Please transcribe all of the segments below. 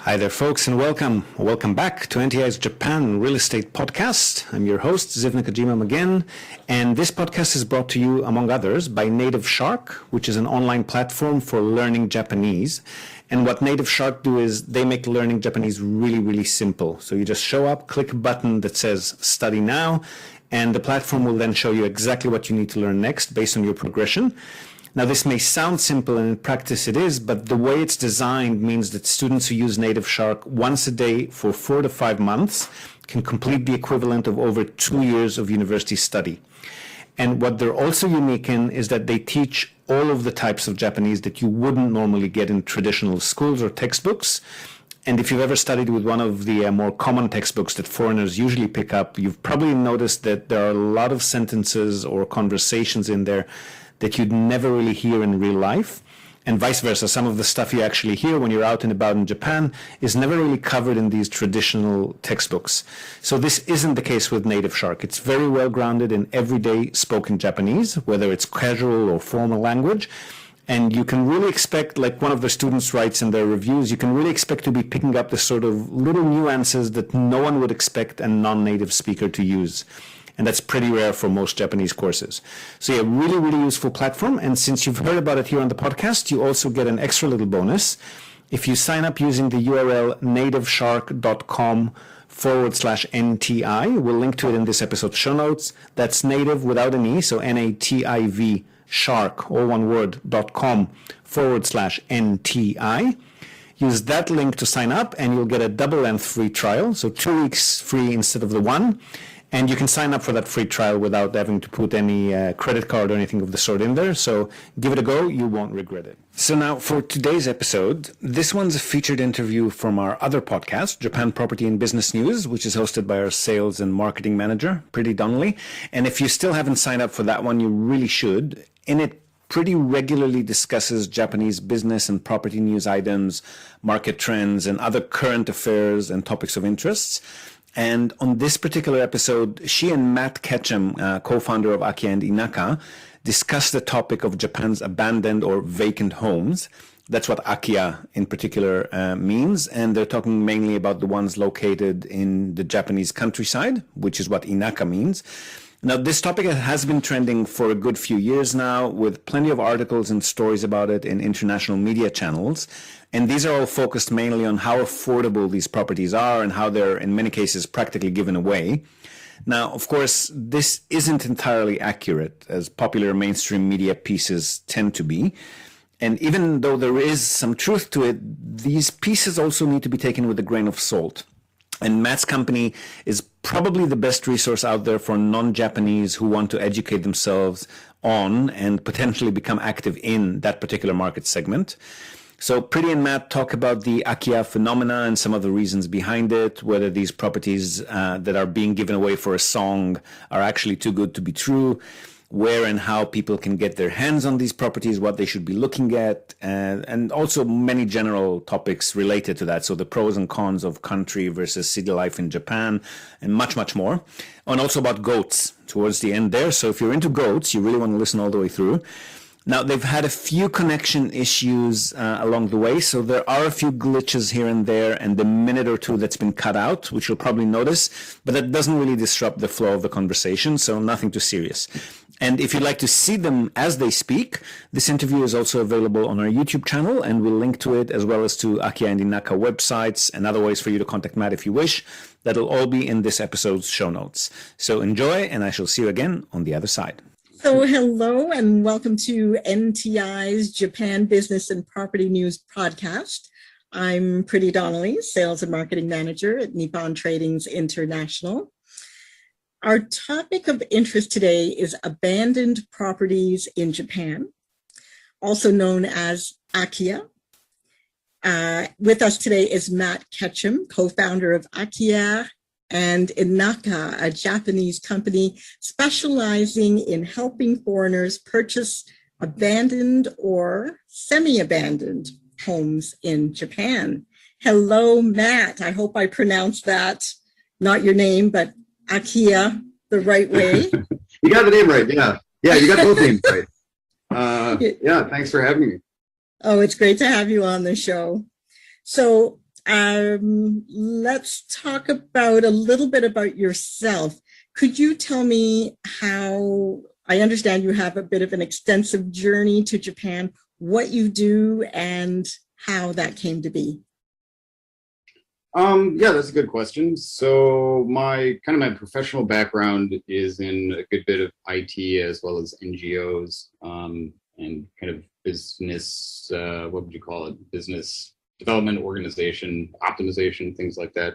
Hi there, folks, and welcome. Welcome back to NTI's Japan Real Estate Podcast. I'm your host, Ziv Nakajima again, and this podcast is brought to you, among others, by Native Shark, which is an online platform for learning Japanese. And what Native Shark do is they make learning Japanese really, really simple. So you just show up, click a button that says Study Now, and the platform will then show you exactly what you need to learn next based on your progression. Now, this may sound simple, and in practice it is, but the way it's designed means that students who use Native Shark once a day for 4 to 5 months can complete the equivalent of over 2 years of university study. And what they're also unique in is that they teach all of the types of Japanese that you wouldn't normally get in traditional schools or textbooks. And if you've ever studied with one of the more common textbooks that foreigners usually pick up, you've probably noticed that there are a lot of sentences or conversations in there that you'd never really hear in real life, and vice versa. Some of the stuff you actually hear when you're out and about in Japan is never really covered in these traditional textbooks. So this isn't the case with Native Shark. It's very well grounded in everyday spoken Japanese, whether it's casual or formal language. And you can really expect, like one of the students writes in their reviews, you can really expect to be picking up the sort of little nuances that no one would expect a non-native speaker to use. And that's pretty rare for most Japanese courses. So yeah, really, really useful platform. And since you've heard about it here on the podcast, you also get an extra little bonus. If you sign up using the URL nativeshark.com/NTI, we'll link to it in this episode's show notes. That's native without an E, so NATIV shark, all one word, .com/NTI. Use that link to sign up and you'll get a double length free trial. So 2 weeks free instead of the one. And you can sign up for that free trial without having to put any credit card or anything of the sort in there. So give it a go. You won't regret it. So now for today's episode, this one's a featured interview from our other podcast, Japan Property and Business News, which is hosted by our sales and marketing manager, Priti Donnelly. And if you still haven't signed up for that one, you really should. In it, Priti regularly discusses Japanese business and property news items, market trends, and other current affairs and topics of interest. And on this particular episode, she and Matt Ketchum, co-founder of Akiya and Inaka, discuss the topic of Japan's abandoned or vacant homes. That's what Akiya in particular means. And they're talking mainly about the ones located in the Japanese countryside, which is what Inaka means. Now, this topic has been trending for a good few years now, with plenty of articles and stories about it in international media channels. And these are all focused mainly on how affordable these properties are and how they're, in many cases, practically given away. Now, of course, this isn't entirely accurate, as popular mainstream media pieces tend to be. And even though there is some truth to it, these pieces also need to be taken with a grain of salt. And Matt's company is probably the best resource out there for non-Japanese who want to educate themselves on and potentially become active in that particular market segment. So Priti and Matt talk about the Akiya phenomena and some of the reasons behind it, whether these properties that are being given away for a song are actually too good to be true, where and how people can get their hands on these properties, what they should be looking at, and also many general topics related to that. So the pros and cons of country versus city life in Japan, and much, much more. And also about goats towards the end there. So if you're into goats, you really want to listen all the way through. Now, they've had a few connection issues along the way, so there are a few glitches here and there, and the minute or two that's been cut out, which you'll probably notice, but that doesn't really disrupt the flow of the conversation, so nothing too serious. And if you'd like to see them as they speak, this interview is also available on our YouTube channel, and we'll link to it as well as to Akiya and Inaka websites and other ways for you to contact Matt if you wish. That'll all be in this episode's show notes. So enjoy, and I shall see you again on the other side. So hello and welcome to NTI's Japan Business and Property News podcast. I'm Priti Donnelly, Sales and Marketing Manager at Nippon Tradings International. Our topic of interest today is abandoned properties in Japan, also known as Akiya. With us today is Matt Ketchum, co-founder of Akiya and Inaka, a Japanese company specializing in helping foreigners purchase abandoned or semi-abandoned homes in Japan. Hello, Matt. I hope I pronounced that, not your name, but Akiya the right way. You got the name right, yeah. Yeah, you got both names right. Yeah, thanks for having me. Oh, it's great to have you on the show. So Let's talk about a little bit about yourself. Could you tell me how, I understand you have a bit of an extensive journey to Japan, what you do and how that came to be? Yeah, that's a good question. So my professional background is in a good bit of IT as well as NGOs, and kind of business, what would you call it? Business development, organization, optimization, things like that.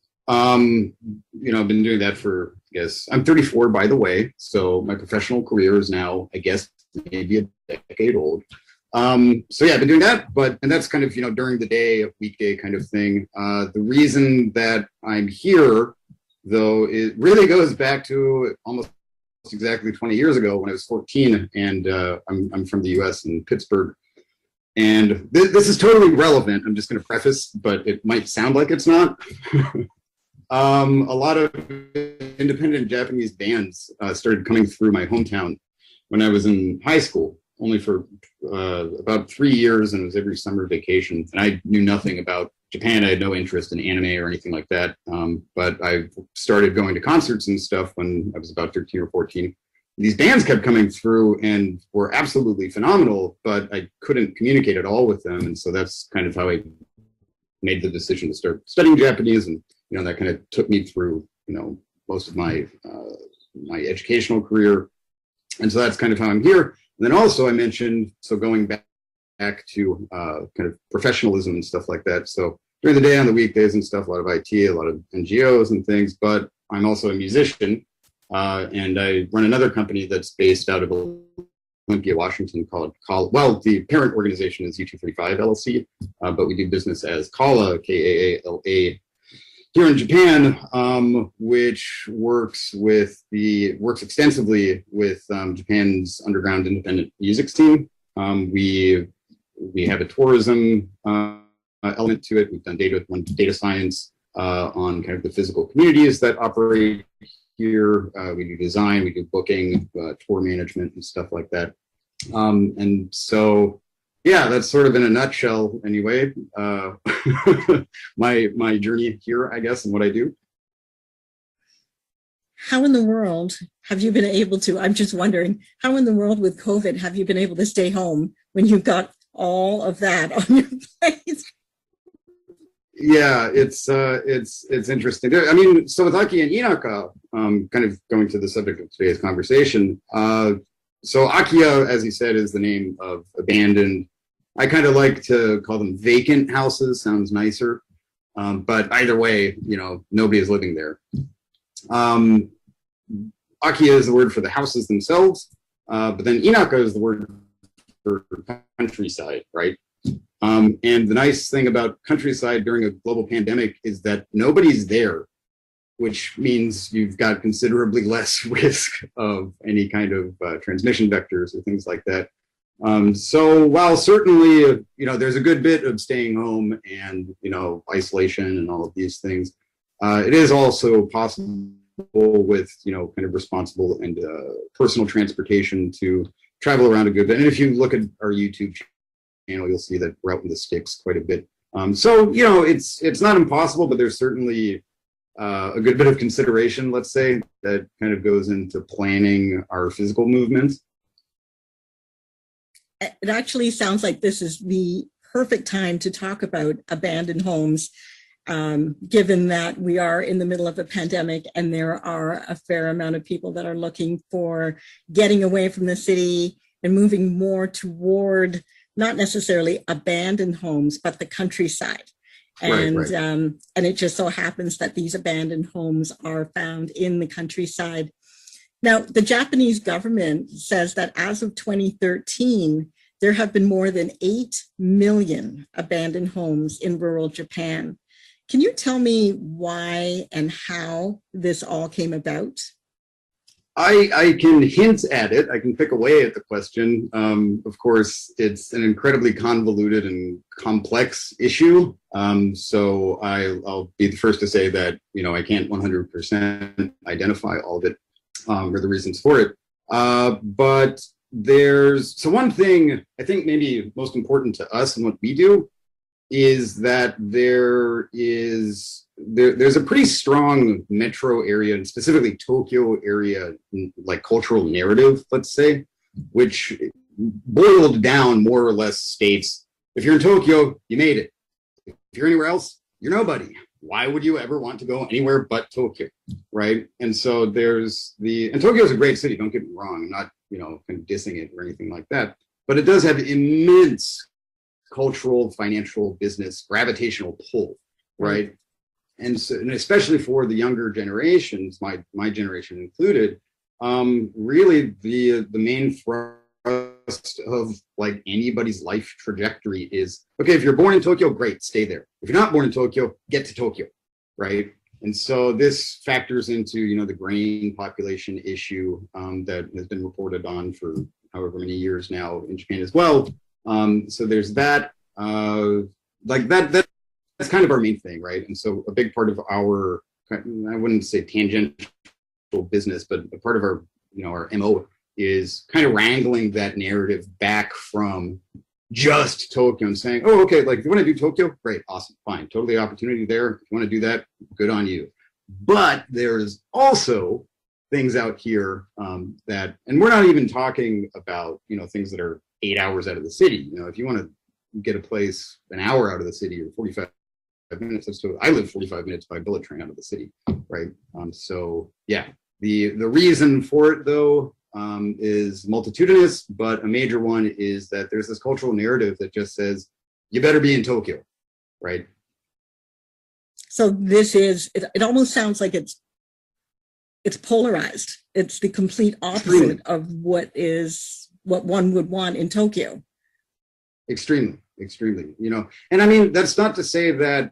I've been doing that for, I guess, I'm 34, by the way. So my professional career is now, I guess, maybe a decade old. So yeah, I've been doing that, and that's kind of, during the day, a weekday kind of thing. The reason that I'm here, though, it really goes back to almost exactly 20 years ago when I was 14, and I'm from the US in Pittsburgh. And this is totally relevant. I'm just going to preface, but it might sound like it's not. A lot of independent Japanese bands started coming through my hometown when I was in high school, only for about 3 years, and it was every summer vacation. And I knew nothing about Japan. I had no interest in anime or anything like that. But I started going to concerts and stuff when I was about 13 or 14. These bands kept coming through and were absolutely phenomenal, but I couldn't communicate at all with them. And so that's kind of how I made the decision to start studying Japanese. And, that kind of took me through, most of my my educational career. And so that's kind of how I'm here. And then also I mentioned, so going back to kind of professionalism and stuff like that. So during the day, on the weekdays and stuff, a lot of IT, a lot of NGOs and things, but I'm also a musician. And I run another company that's based out of Olympia, Washington, the parent organization is U235 LLC, but we do business as Kala, Kaala, here in Japan, which works extensively with Japan's underground independent music scene. We have a tourism element to it. We've done data science on kind of the physical communities that operate here. We do design, we do booking, tour management, and stuff like that. And so, yeah, that's sort of in a nutshell, anyway. My journey here, I guess, and what I do. How in the world have you been able to? I'm just wondering, how in the world with COVID have you been able to stay home when you've got all of that on your plate? Yeah, it's interesting. I mean, so with Aki and Inaka, kind of going to the subject of today's conversation. So Akiya, as he said, is the name of abandoned. I kind of like to call them vacant houses. Sounds nicer. But either way, nobody is living there. Akiya is the word for the houses themselves. But then Inaka is the word for countryside, right? And the nice thing about countryside during a global pandemic is that nobody's there, which means you've got considerably less risk of any kind of transmission vectors or things like that. So while certainly, there's a good bit of staying home and, isolation and all of these things, it is also possible with, kind of responsible and personal transportation to travel around a good bit. And if you look at our YouTube channel, you'll see that we're out in the sticks quite a bit. So, it's not impossible, but there's certainly a good bit of consideration, let's say, that kind of goes into planning our physical movements. It actually sounds like this is the perfect time to talk about abandoned homes, given that we are in the middle of a pandemic and there are a fair amount of people that are looking for getting away from the city and moving more toward not necessarily abandoned homes, but the countryside. And right. And it just so happens that these abandoned homes are found in the countryside. Now, the Japanese government says that as of 2013, there have been more than 8 million abandoned homes in rural Japan. Can you tell me why and how this all came about? I can hint at it. I can pick away at the question. Of course, it's an incredibly convoluted and complex issue. So I'll be the first to say that, I can't 100% identify all of it or the reasons for it. But so one thing I think maybe most important to us and what we do is that there's a pretty strong metro area, and specifically Tokyo area, like cultural narrative, let's say, which boiled down more or less states, if you're in Tokyo, you made it. If you're anywhere else, you're nobody. Why would you ever want to go anywhere but Tokyo, right? And so and Tokyo is a great city, don't get me wrong. I'm not, kind of dissing it or anything like that, but it does have immense cultural, financial, business, gravitational pull, right? And especially for the younger generations, my generation included, really the main thrust of like anybody's life trajectory is, okay, if you're born in Tokyo, great, stay there. If you're not born in Tokyo, get to Tokyo, right? And so this factors into, the grain population issue that has been reported on for however many years now in Japan as well. So there's that, that's kind of our main thing, right? And so a big part of our, I wouldn't say tangential business, but a part of our, our MO is kind of wrangling that narrative back from just Tokyo and saying, oh, okay, like if you want to do Tokyo, great, awesome, fine, totally opportunity there. If you want to do that, good on you. But there's also things out here that, and we're not even talking about, things that are 8 hours out of the city. If you want to get a place an hour out of the city or 45 minutes, I live 45 minutes by bullet train out of the city, right? So yeah, the reason for it though is multitudinous, but a major one is that there's this cultural narrative that just says you better be in Tokyo, right? So this is, it almost sounds like it's polarized. It's the complete opposite of what one would want in Tokyo. Extremely. And I mean, that's not to say that,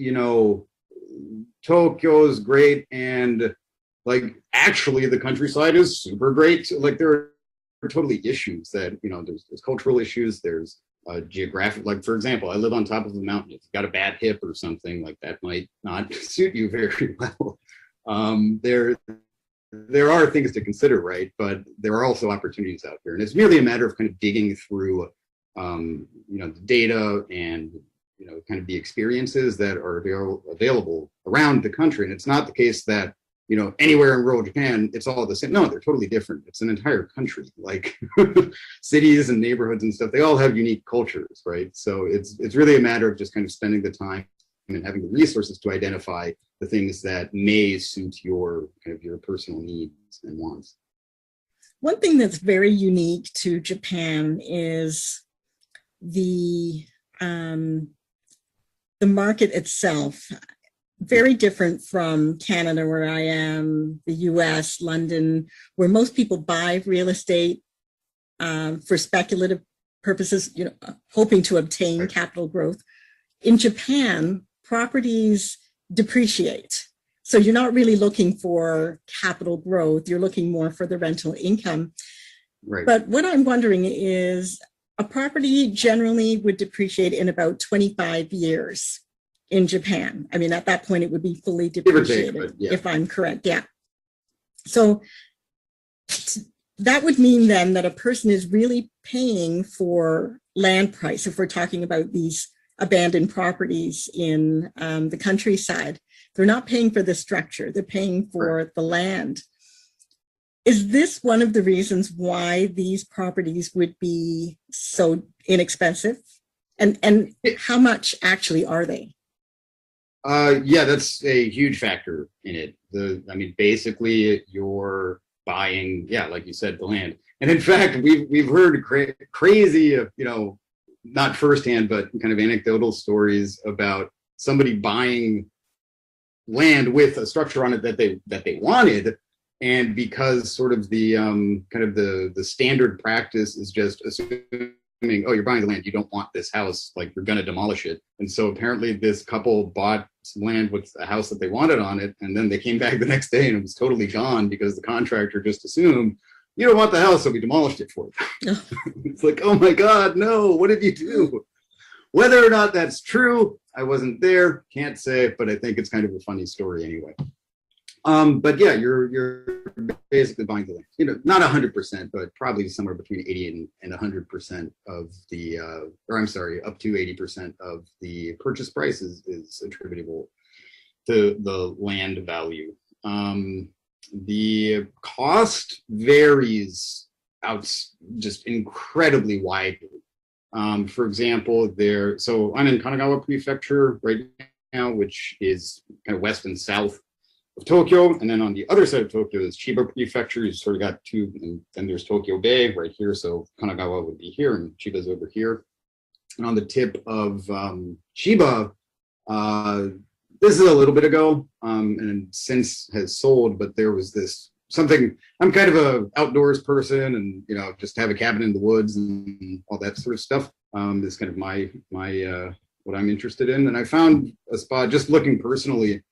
Tokyo is great and like actually the countryside is super great. Like there are totally issues that, there's cultural issues, there's geographic, like for example, I live on top of a mountain. If you've got a bad hip or something like that might not suit you very well. There are things to consider, right? But there are also opportunities out there. And it's merely a matter of kind of digging through the data and kind of the experiences that are available around the country. And it's not the case that anywhere in rural Japan it's all the same. No, they're totally different. It's an entire country, like cities and neighborhoods and stuff. They all have unique cultures, right? So it's really a matter of just kind of spending the time and having the resources to identify the things that may suit your kind of your personal needs and wants. One thing that's very unique to Japan is the market itself. Very different from Canada, where I am, the US, London, where most people buy real estate for speculative purposes, hoping to obtain capital growth. In Japan, properties depreciate. So you're not really looking for capital growth. You're looking more for the rental income. Right. But what I'm wondering is, a property generally would depreciate in about 25 years in Japan. I mean, at that point, it would be fully depreciated, if I'm correct. Yeah. So that would mean then that a person is really paying for land price, if we're talking about these abandoned properties in the countryside. They're not paying for the structure, they're paying for the land. Is this one of the reasons why these properties would be so inexpensive? And how much actually are they? Yeah, that's a huge factor in it. Basically you're buying, like you said, the land. And in fact, we've heard crazy, not firsthand, but kind of anecdotal stories about somebody buying land with a structure on it that they wanted. And because sort of the kind of the standard practice is just assuming, oh, you're buying the land, you don't want this house, like you're going to demolish it. And so apparently this couple bought some land with a house that they wanted on it, and then they came back the next day and it was totally gone because the contractor just assumed, you don't want the house, so we demolished it for you. It's like, oh my God, no, what did you do? Whether or not that's true, I wasn't there, can't say, but I think it's kind of a funny story anyway. But yeah, you're basically buying the land. You know, not 100%, but probably somewhere between 80 and 100% of the, or I'm sorry, up to 80% of the purchase price is attributable to the land value. The cost varies out just incredibly widely. For example, so I'm in Kanagawa Prefecture right now, which is kind of west and south of Tokyo. And then on the other side of Tokyo is Chiba Prefecture. You sort of got two, and then there's Tokyo Bay right here. So Kanagawa would be here and Chiba's over here. And on the tip of Chiba, this is a little bit ago, and since has sold, but there was this something. I'm kind of a outdoors person, and you know, just have a cabin in the woods and all that sort of stuff. Is kind of my what I'm interested in. And I found a spot just looking personally,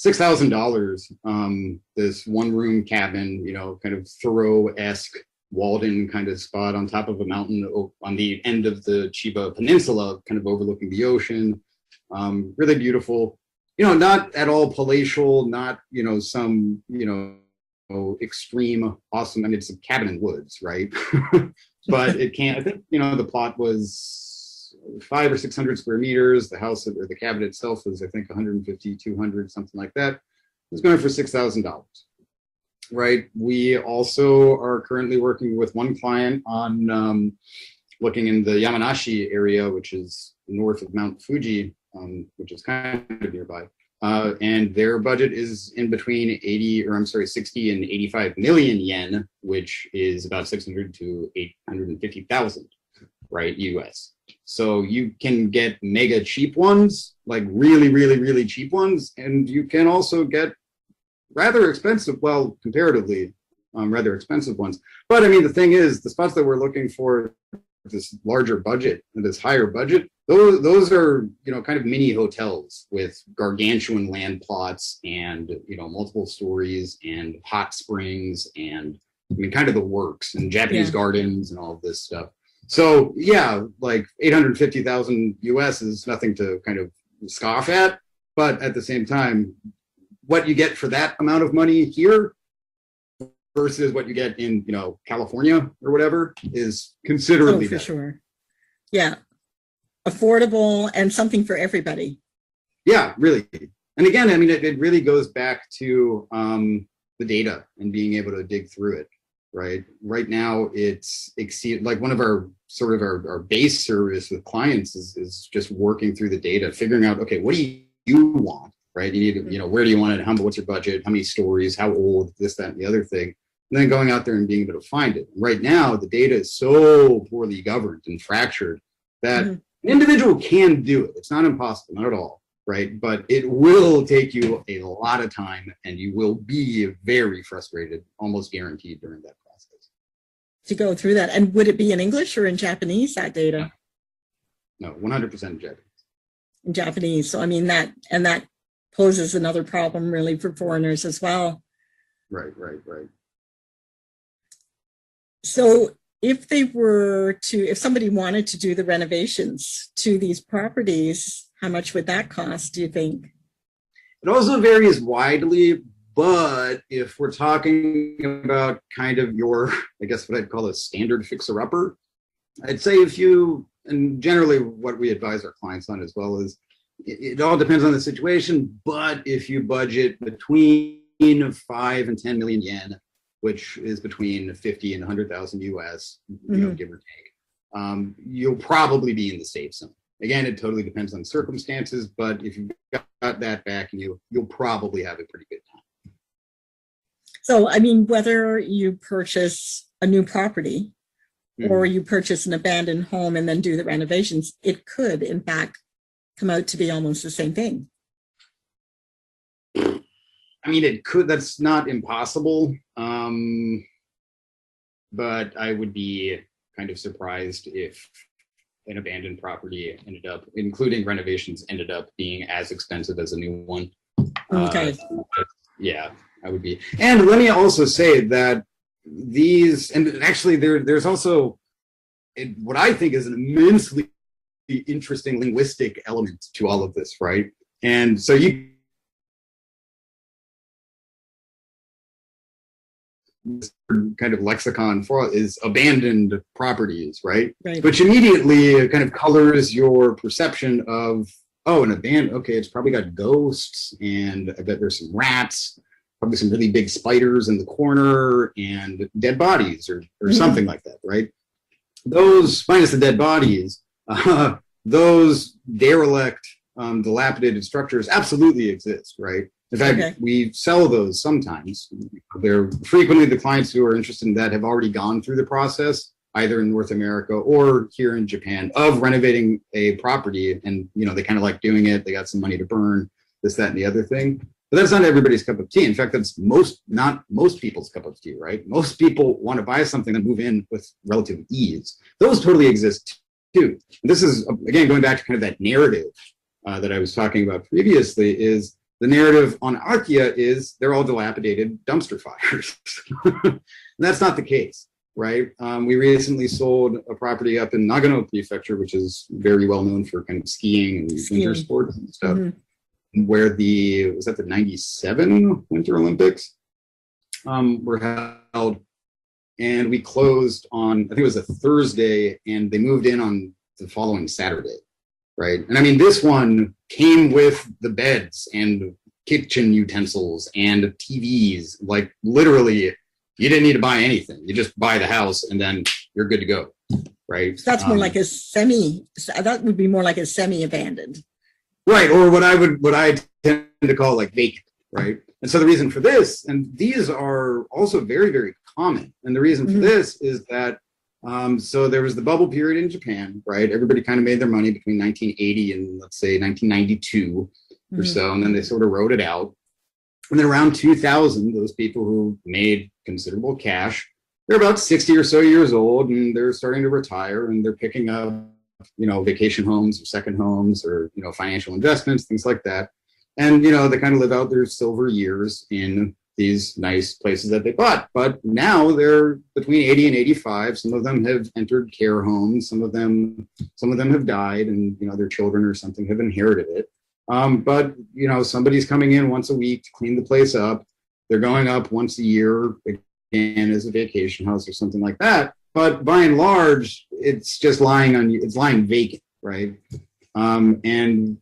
$6,000. This one room cabin, you know, kind of Thoreau-esque walled-in kind of spot on top of a mountain on the end of the Chiba Peninsula, kind of overlooking the ocean. Really beautiful. You know, not at all palatial, not, you know, some, you know, extreme awesome. I mean, it's a cabin in woods, right? But it can't, I think, you know, the plot was 500 or 600 square meters. The house or the cabin itself was, I think, 150, 200, something like that. It was going for $6,000, right? We also are currently working with one client on looking in the Yamanashi area, which is north of Mount Fuji, which is kind of nearby. And their budget is in between 60 and 85 million yen, which is about 600 to 850,000, right, US. So you can get mega cheap ones, like really, really, really cheap ones. And you can also get rather expensive, well, comparatively, rather expensive ones. But I mean, the thing is, the spots that we're looking for, this larger budget, this higher budget, those are, you know, kind of mini hotels with gargantuan land plots and, you know, multiple stories and hot springs and, I mean, kind of the works, and Japanese gardens and all of this stuff. So yeah, like 850,000 US is nothing to kind of scoff at, but at the same time, what you get for that amount of money here versus what you get in, you know, California or whatever is considerably for better. sure. Yeah. Affordable and something for everybody. Yeah, really. And again, I mean, it really goes back to the data and being able to dig through it, right? Right now, it's like one of our sort of our base service with clients is just working through the data, figuring out, okay, what do you want, right? You need to, you know, where do you want it? What's your budget? How many stories? How old? This, that, and the other thing. And then going out there and being able to find it. Right now, the data is so poorly governed and fractured that an individual can do it. It's not impossible, not at all, right? But it will take you a lot of time, and you will be very frustrated, almost guaranteed, during that process. To go through that. And would it be in English or in Japanese, that data? No, 100% Japanese. In Japanese. So, I mean, that poses another problem really for foreigners as well. Right. So if somebody wanted to do the renovations to these properties, how much would that cost, do you think? It also varies widely, but if we're talking about kind of your, I guess what I'd call a standard fixer-upper, I'd say and generally what we advise our clients on as well is, it all depends on the situation, but if you budget between 5 and 10 million yen, which is between 50 and 100,000 US, you know, give or take, you'll probably be in the safe zone. Again, it totally depends on circumstances, but if you've got that back, you'll probably have a pretty good time. So, I mean, whether you purchase a new property or you purchase an abandoned home and then do the renovations, it could, in fact, come out to be almost the same thing. I mean, it could, that's not impossible. But I would be kind of surprised if an abandoned property including renovations, ended up being as expensive as a new one. Okay. Yeah, I would be. And let me also say that and actually there's also what I think is an immensely interesting linguistic element to all of this, right? And so you this kind of lexicon for is abandoned properties, right? Right. Which immediately kind of colors your perception of, oh, an abandoned, okay, it's probably got ghosts, and I bet there's some rats, probably some really big spiders in the corner, and dead bodies or something like that, right? Those, minus the dead bodies, those derelict, dilapidated structures absolutely exist, right? In fact, we sell those sometimes. They're frequently the clients who are interested in that have already gone through the process, either in North America or here in Japan, of renovating a property. And, you know, they kind of like doing it. They got some money to burn, this, that, and the other thing. But that's not everybody's cup of tea. In fact, that's not most people's cup of tea, right? Most people want to buy something and move in with relative ease. Those totally exist too. This is, again, going back to kind of that narrative that I was talking about previously, is the narrative on Arkia is they're all dilapidated dumpster fires. And that's not the case, right? We recently sold a property up in Nagano Prefecture, which is very well known for kind of skiing and winter sports and stuff, where was that the 97 Winter Olympics were held. And we closed on, I think it was a Thursday, and they moved in on the following Saturday. Right. And I mean, this one came with the beds and kitchen utensils and TVs. Like literally, you didn't need to buy anything. You just buy the house and then you're good to go. Right. So that's more like that would be more like a semi-abandoned. Right. Or what I tend to call like vacant. Right. And so the reason for this, and these are also very, very common. And the reason for this is that so there was the bubble period in Japan, right? Everybody kind of made their money between 1980 and let's say 1992 or so, and then they sort of rode it out. And then around 2000, those people who made considerable cash, they're about 60 or so years old, and they're starting to retire, and they're picking up, you know, vacation homes or second homes or, you know, financial investments, things like that. And, you know, they kind of live out their silver years in these nice places that they bought. But now they're between 80 and 85. Some of them have entered care homes. Some of them have died, and, you know, their children or something have inherited it. But, you know, somebody's coming in once a week to clean the place up. They're going up once a year again as a vacation house or something like that. But by and large, it's just lying vacant, right? And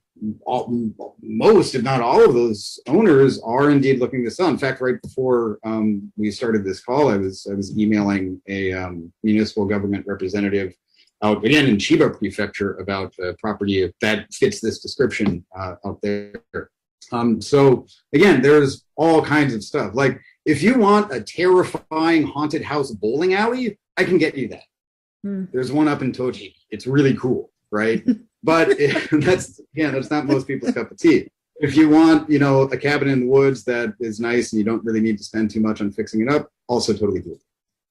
most, if not all of those owners are indeed looking to sell. In fact, right before we started this call, I was emailing a municipal government representative out again in Chiba Prefecture about a property that fits this description out there. So again, there's all kinds of stuff. Like if you want a terrifying haunted house bowling alley, I can get you that. There's one up in Toji. It's really cool, right? But that's not most people's cup of tea. If you want, you know, a cabin in the woods that is nice and you don't really need to spend too much on fixing it up, also totally cool.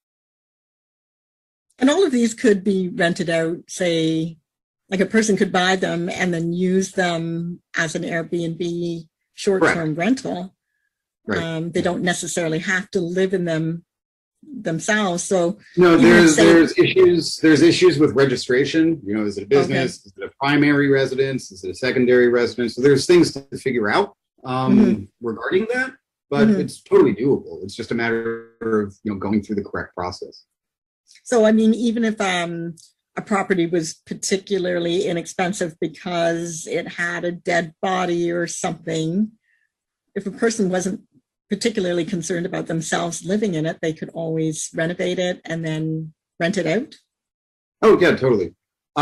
And all of these could be rented out, say, like a person could buy them and then use them as an Airbnb short-term rental. Right. They don't necessarily have to live in them themselves. So no, there's issues with registration. You know, is it a business? Is it a primary residence? Is it a secondary residence? So there's things to figure out regarding that, but it's totally doable. It's just a matter of, you know, going through the correct process. So I mean, even if a property was particularly inexpensive because it had a dead body or something, if a person wasn't particularly concerned about themselves living in it, they could always renovate it and then rent it out? Oh, yeah, totally.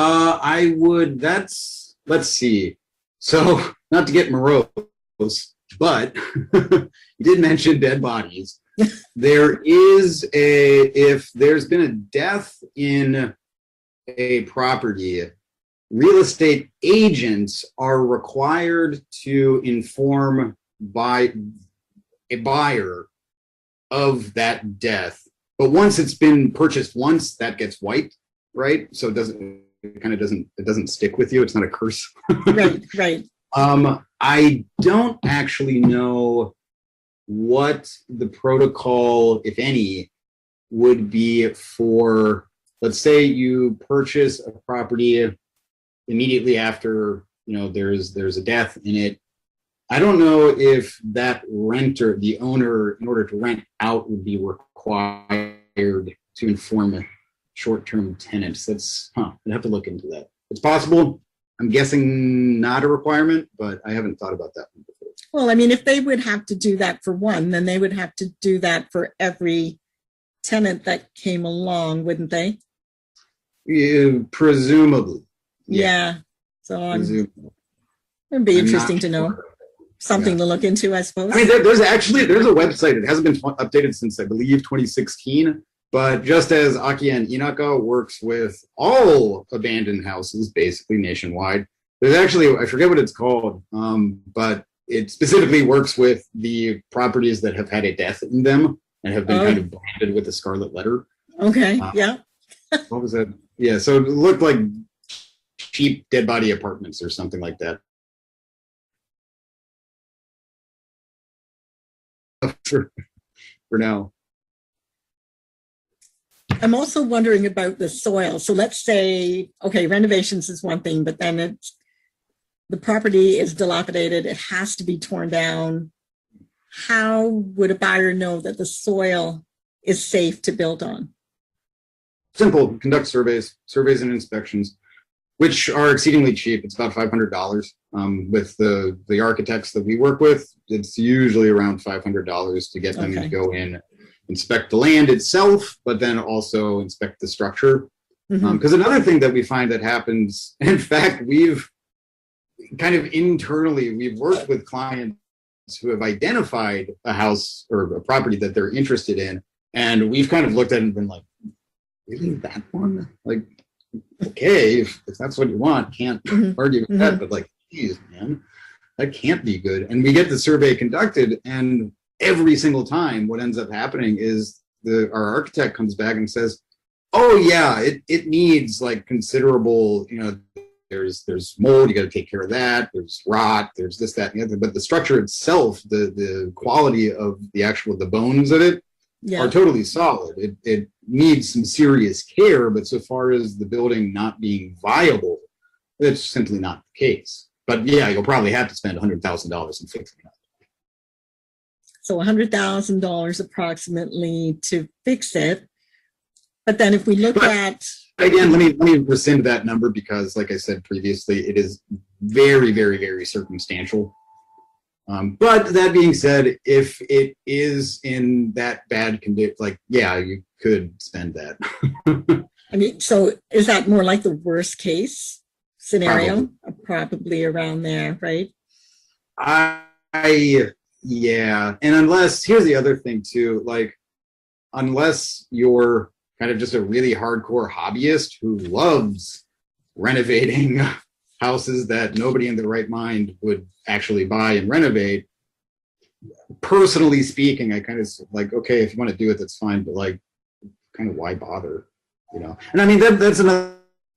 Let's see. So not to get morose, but you did mention dead bodies. If there's been a death in a property, real estate agents are required to inform a buyer of that death. But once it's been purchased once, that gets wiped, right? So it doesn't stick with you. It's not a curse. Right. I don't actually know what the protocol, if any, would be for, let's say you purchase a property immediately after, you know, there's a death in it. I don't know if that renter, the owner, in order to rent out, would be required to inform a short-term tenant. I'd have to look into that. It's possible. I'm guessing not a requirement, but I haven't thought about that one before. Well, I mean, if they would have to do that for one, then they would have to do that for every tenant that came along, wouldn't they? Yeah, presumably. Yeah. So Presumably. it'd be I'm interesting not to know. sure. Something to look into, I suppose. I mean, there's a website. It hasn't been updated since, I believe, 2016. But just as Akia and Inaka works with all abandoned houses, basically nationwide, there's actually, I forget what it's called, but it specifically works with the properties that have had a death in them and have been kind of branded with a scarlet letter. Okay. Yeah. What was that? Yeah, so it looked like cheap dead body apartments or something like that. For now. I'm also wondering about the soil. So let's say, okay, renovations is one thing, but then the property is dilapidated. It has to be torn down. How would a buyer know that the soil is safe to build on? Simple. Conduct surveys and inspections, which are exceedingly cheap. It's about $500. With the architects that we work with, it's usually around $500 to get them to go in, inspect the land itself, but then also inspect the structure. Because another thing that we find that happens, in fact, we've kind of internally, we've worked with clients who have identified a house or a property that they're interested in, and we've kind of looked at it and been like, really, that one? Like, okay, if that's what you want, can't argue with that, but like, geez, man, that can't be good. And we get the survey conducted, and every single time what ends up happening is our architect comes back and says, oh yeah, it needs like considerable, there's mold, you got to take care of that, there's rot, there's this, that, and the other. But the structure itself, the quality of the bones of it are totally solid. It needs some serious care, but so far as the building not being viable, that's simply not the case. But yeah, you'll probably have to spend $100,000 in fixing it. So $100,000 approximately to fix it. But then if we look at... Again, let me rescind that number because, like I said previously, it is very, very, very circumstantial. But that being said, if it is in that bad condition, like, yeah, you could spend that. I mean, so is that more like the worst case scenario? Probably around there, right? Yeah. And here's the other thing too, like, unless you're kind of just a really hardcore hobbyist who loves renovating houses that nobody in their right mind would actually buy and renovate, personally speaking, I kind of like, okay, if you want to do it, that's fine, but like, kind of why bother, And I mean, that's another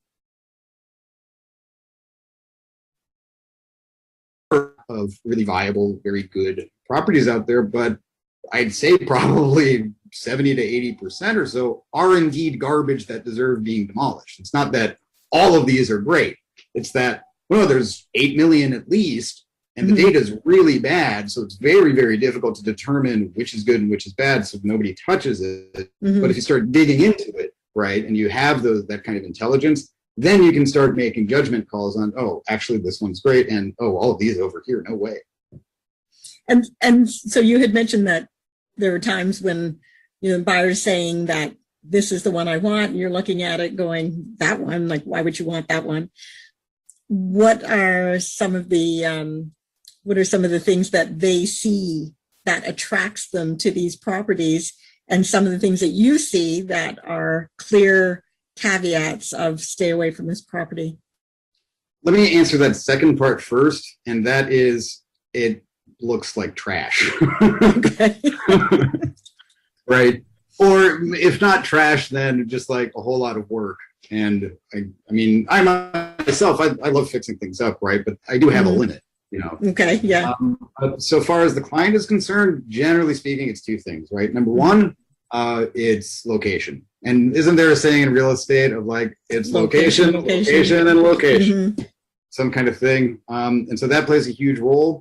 of really viable, very good properties out there, but I'd say probably 70 to 80% or so are indeed garbage that deserve being demolished. It's not that all of these are great. It's that, well, there's 8 million at least, and the data is really bad. So it's very, very difficult to determine which is good and which is bad. So nobody touches it. But if you start digging into it, right, and you have that kind of intelligence, then you can start making judgment calls on, oh, actually, this one's great. And, oh, all of these over here, no way. And so you had mentioned that there are times when, buyers saying that this is the one I want, and you're looking at it going, that one, like, why would you want that one? What are some of the things that they see that attracts them to these properties, and some of the things that you see that are clear caveats of stay away from this property? Let me answer that second part first, and that is, it looks like trash. Okay. Right. Or if not trash, then just like a whole lot of work. And I mean, I myself, I love fixing things up, right? But I do have a limit, Okay, yeah. So far as the client is concerned, generally speaking, it's two things, right? Number one, it's location. And isn't there a saying in real estate of like, it's location, and location, some kind of thing. And so that plays a huge role.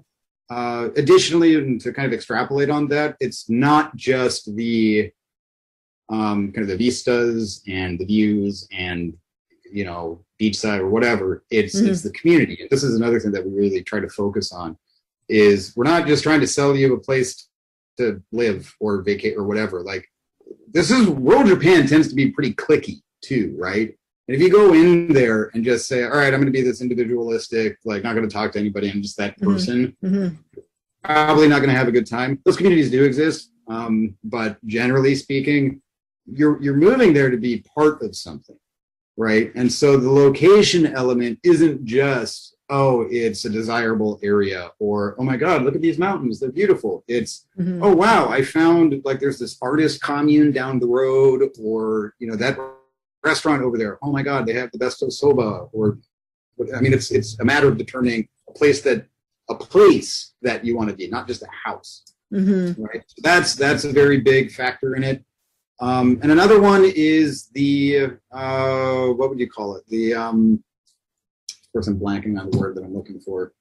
additionally, and to kind of extrapolate on that, it's not just the kind of the vistas and the views and, you know, beachside or whatever. It's the community. And this is another thing that we really try to focus on, is we're not just trying to sell you a place to live or vacate or whatever. Like, this is, rural Japan tends to be pretty cliquey too, right? And if you go in there and just say, all right, I'm going to be this individualistic, like not going to talk to anybody, I'm just that person, probably not going to have a good time. Those communities do exist, but generally speaking, you're moving there to be part of something, right? And so the location element isn't just, oh, it's a desirable area, or, oh my God, look at these mountains, they're beautiful. It's, oh wow, I found, like, there's this artist commune down the road, or, you know, that restaurant over there, oh my God, they have the best of soba. Or, I mean, it's a matter of determining a place that you want to be, not just a house, right? So that's a very big factor in it. And another one is the what would you call it? The of course I'm blanking on the word that I'm looking for.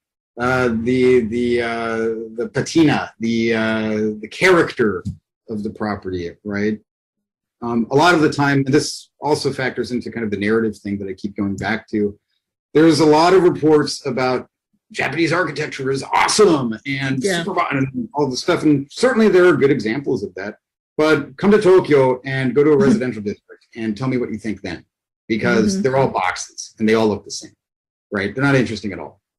The patina, the character of the property, right? A lot of the time, and this also factors into kind of the narrative thing that I keep going back to. There's a lot of reports about Japanese architecture is awesome and super and all the stuff, and certainly there are good examples of that. But come to Tokyo and go to a residential district and tell me what you think then, because they're all boxes and they all look the same, right? They're not interesting at all.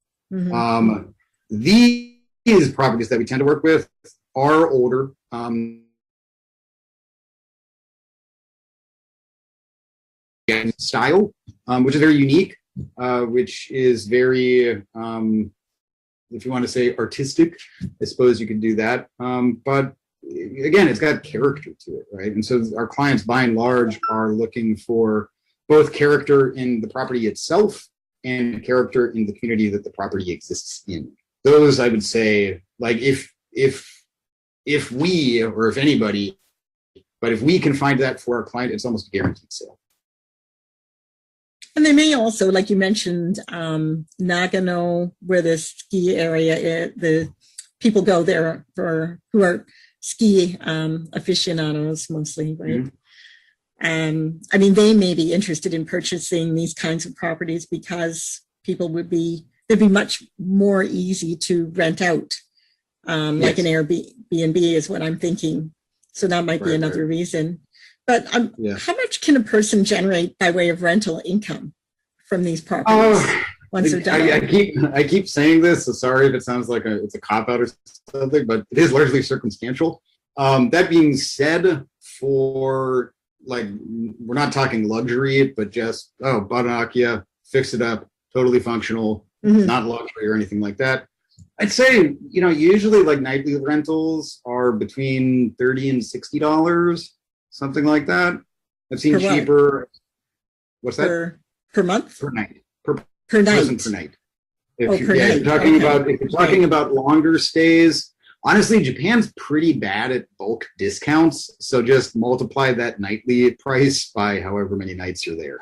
These properties that we tend to work with are older. Style, which is very unique, which is very, if you want to say artistic, I suppose you could do that. But again, it's got character to it, right? And so our clients, by and large, are looking for both character in the property itself and character in the community that the property exists in. Those, I would say, like, if we, or if anybody, but if we can find that for our client, it's almost a guaranteed sale. And they may also, like you mentioned, Nagano, where the ski area is, the people go there for who are ski aficionados mostly, right? I mean, they may be interested in purchasing these kinds of properties because people they'd be much more easy to rent out, like an Airbnb is what I'm thinking. So that might be another reason. But how much can a person generate by way of rental income from these properties once they're done? I keep saying this, so sorry if it sounds like it's a cop-out or something, but it is largely circumstantial. That being said, for, like, we're not talking luxury, but just, bought an Akia, fix it up, totally functional, not luxury or anything like that. I'd say, you know, usually like nightly rentals are between $30 and $60. Something like that. I've seen cheaper. What's that? Per month? Per night. Per night. Per night. If you're night. talking about longer stays, honestly, Japan's pretty bad at bulk discounts. So just multiply that nightly price by however many nights you're there.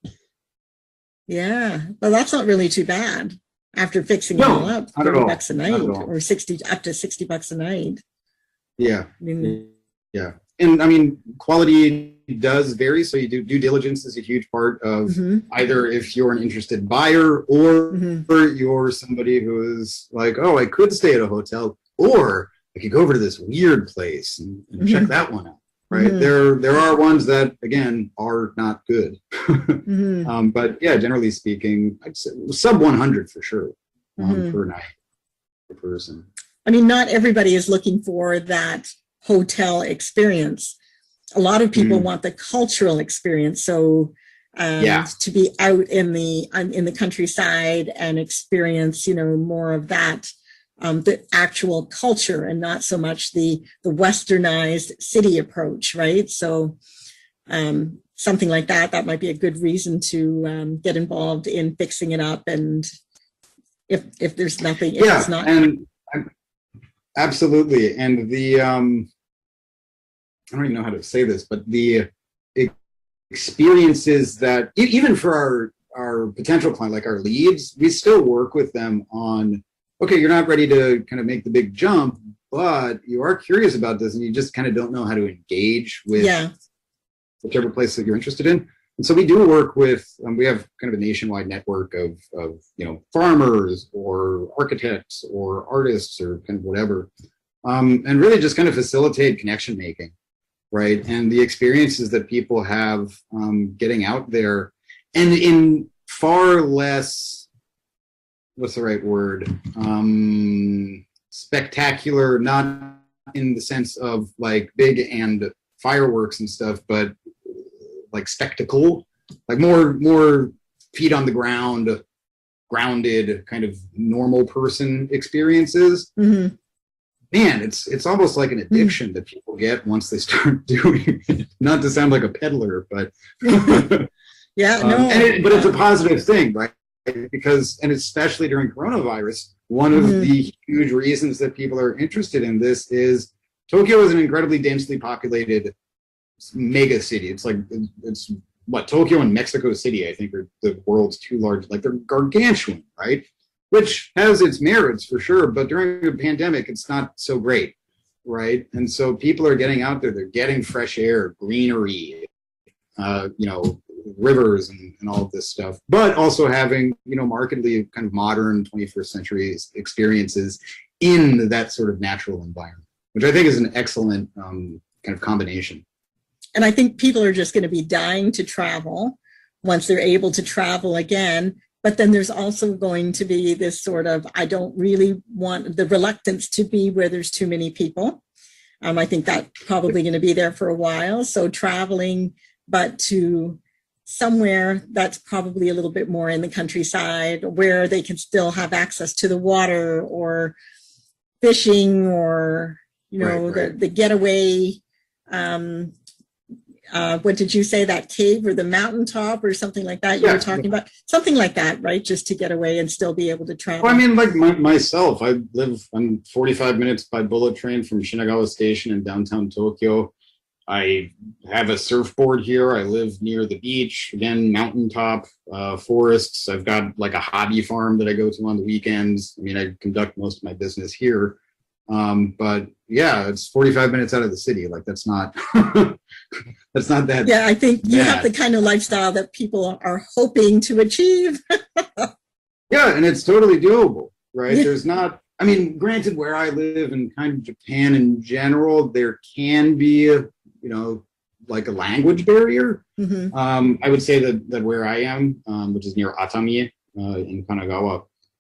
Yeah. Well, that's not really too bad after fixing it all up. $30 a night, or up to $60 a night. Yeah. I mean, yeah. And I mean, quality does vary. So you do due diligence is a huge part of either if you're an interested buyer or you're somebody who is like, oh, I could stay at a hotel, or I could go over to this weird place and check that one out. Right. There are ones that, again, are not good. But yeah, generally speaking, I'd say sub 100 for sure per night per person. I mean, not everybody is looking for that hotel experience. A lot of people want the cultural experience. So to be out in the countryside and experience, you know, more of that, the actual culture, and not so much the westernized city approach, right? So something like that might be a good reason to get involved in fixing it up. And if there's nothing, if it's not. And absolutely. And the, I don't even know how to say this, but the experiences that, even for our potential client, like our leads, we still work with them on okay, you're not ready to kind of make the big jump, but you are curious about this and you just kind of don't know how to engage with whichever place that you're interested in. And so we do work with, we have kind of a nationwide network of farmers or architects or artists or kind of whatever, and really just kind of facilitate connection making, right? And the experiences that people have getting out there and in far less, what's the right word? Spectacular, not in the sense of like big and fireworks and stuff, but like spectacle, like more feet on the ground, grounded kind of normal person experiences. Mm-hmm. Man, it's almost like an addiction that people get once they start doing it. Not to sound like a peddler, but no, but it's a positive thing, right? Because, and especially during coronavirus, one of the huge reasons that people are interested in this is Tokyo is an incredibly densely populated mega city. It's what Tokyo and Mexico City, I think, are the world's two large, like they're gargantuan, right? Which has its merits for sure, but during a pandemic, it's not so great, right? And so people are getting out there, they're getting fresh air, greenery, rivers and all of this stuff, but also having, markedly kind of modern 21st century experiences in that sort of natural environment, which I think is an excellent kind of combination. And I think people are just going to be dying to travel once they're able to travel again. But then there's also going to be this sort of, I don't really want the reluctance to be where there's too many people. I think that's probably going to be there for a while. So traveling, but to somewhere that's probably a little bit more in the countryside where they can still have access to the water or fishing or, the getaway. What did you say, that cave or the mountaintop or something like that you were talking about? Something like that, right? Just to get away and still be able to travel. Well, I mean, like myself, I'm 45 minutes by bullet train from Shinagawa Station in downtown Tokyo. I have a surfboard here. I live near the beach, again, mountaintop, forests. I've got like a hobby farm that I go to on the weekends. I mean, I conduct most of my business here. But yeah, it's 45 minutes out of the city. Like that's not, that's not that. Yeah, I think you have the kind of lifestyle that people are hoping to achieve. Yeah, and it's totally doable, right? Yeah. There's not, I mean, granted, where I live and kind of Japan in general, there can be like a language barrier. Mm-hmm. I would say that where I am, which is near Atami in Kanagawa,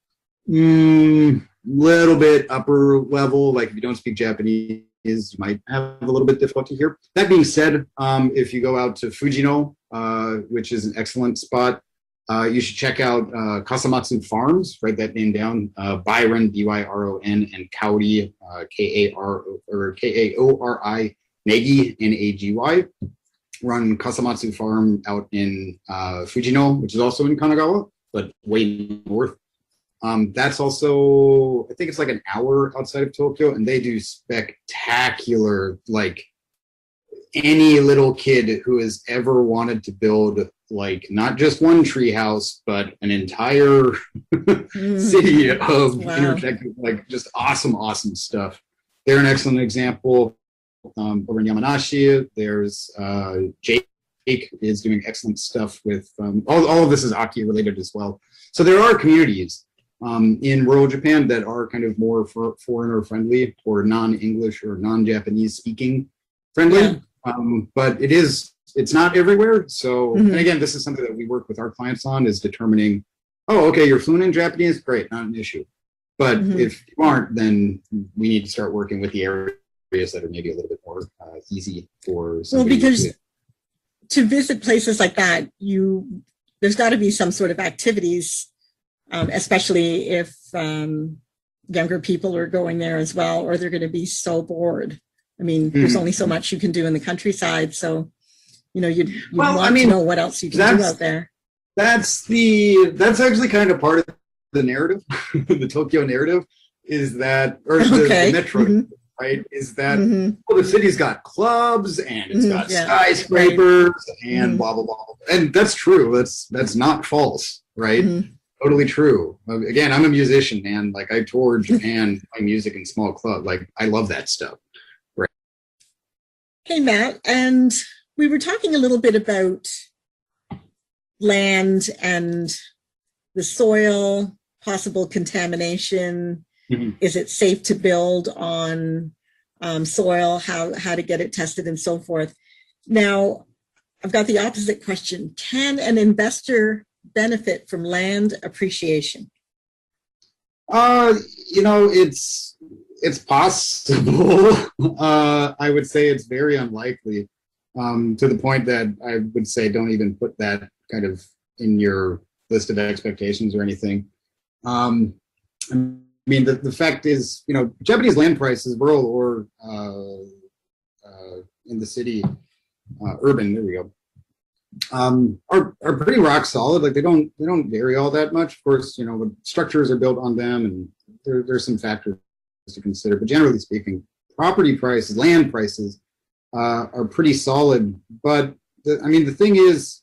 little bit upper level, like if you don't speak Japanese, you might have a little bit difficulty here. That being said, if you go out to Fujino, which is an excellent spot, you should check out Kasamatsu Farms, write that name down, Byron, B-Y-R-O-N, and Kaori, K-A-O-R-I, Negi, N-A-G-Y, run Kasamatsu Farm out in Fujino, which is also in Kanagawa, but way north. That's also, I think it's like an hour outside of Tokyo, and they do spectacular, like any little kid who has ever wanted to build like not just one tree house, but an entire city of interconnected, like just awesome stuff. They're an excellent example. Over in Yamanashi, there's Jake is doing excellent stuff with all of this is Aki related as well. So there are communities in rural Japan that are kind of more foreigner friendly or non-English or non-Japanese speaking friendly. But it's not everywhere. So, and again, this is something that we work with our clients on, is determining, oh, okay, you're fluent in Japanese, great, not an issue. But if you aren't, then we need to start working with the areas that are maybe a little bit more easy for somebody. Well, because to visit places like that, there's got to be some sort of activities, especially if younger people are going there as well, or they're going to be so board. I mean, there's only so much you can do in the countryside. So, you want to know what else you can do out there. That's actually kind of part of the narrative, the Tokyo narrative, is that, or the metro, right? Is that, well, the city's got clubs and it's got skyscrapers and blah, blah, blah. And that's true. That's not false, right? Totally true. Again, I'm a musician, man. Like I toured Japan playing music in small club. Like I love that stuff. Right. Hey, Matt, and we were talking a little bit about land and the soil, possible contamination. Mhm. Is it safe to build on soil? How to get it tested and so forth. Now, I've got the opposite question. Can an investor benefit from land appreciation? It's possible. I would say it's very unlikely. To the point that I would say don't even put that kind of in your list of expectations or anything. I mean, the fact is, Japanese land prices, rural or in the city, urban, there we go, are pretty rock solid. Like they don't vary all that much. Of course, structures are built on them, and there's some factors to consider. But generally speaking, property prices, land prices, are pretty solid. But the thing is,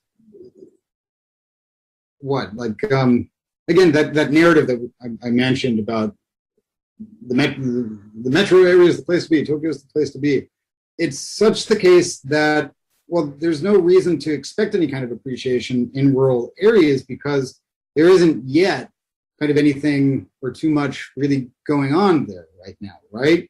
again, that narrative that I mentioned about the metro area is the place to be, Tokyo is the place to be. It's such the case that, well, there's no reason to expect any kind of appreciation in rural areas because there isn't yet kind of anything or too much really going on there right now, right?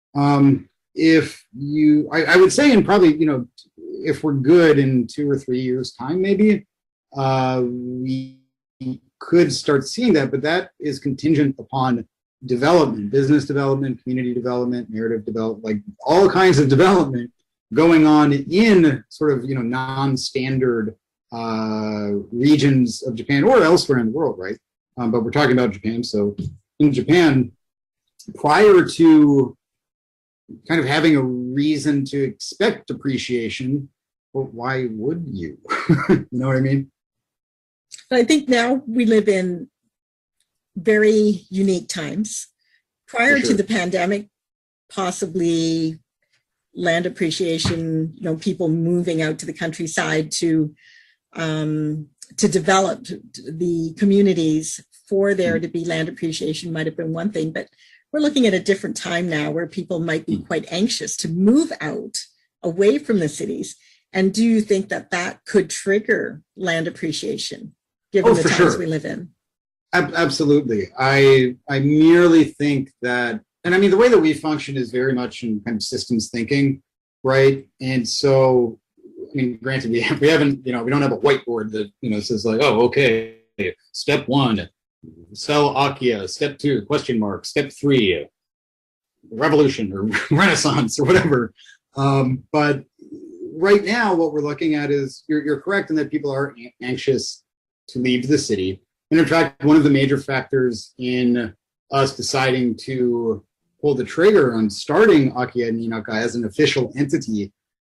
I would say in probably, if we're good in 2 or 3 years' time, maybe, we could start seeing that, but that is contingent upon development, business development, community development, narrative development, like all kinds of development going on in sort of, non-standard regions of Japan or elsewhere in the world, right? But we're talking about Japan. So in Japan, prior to kind of having a reason to expect appreciation, well, why would you? You know what I mean? I think now we live in very unique times. Prior to the pandemic, possibly land appreciation, people moving out to the countryside to develop the communities for there to be land appreciation might have been one thing, but we're looking at a different time now where people might be quite anxious to move out away from the cities. And do you think that could trigger land appreciation given the times we live in? Absolutely. I merely think that, and I mean, the way that we function is very much in kind of systems thinking, right? And so, I mean, granted, we haven't, we don't have a whiteboard that, says like, oh, okay, step 1, sell Akia, step 2, question mark, step 3, revolution or renaissance or whatever. But right now, what we're looking at is, you're correct in that people are anxious to leave the city. And in fact, one of the major factors in us deciding to pull the trigger on starting Akia Ninaka as an official entity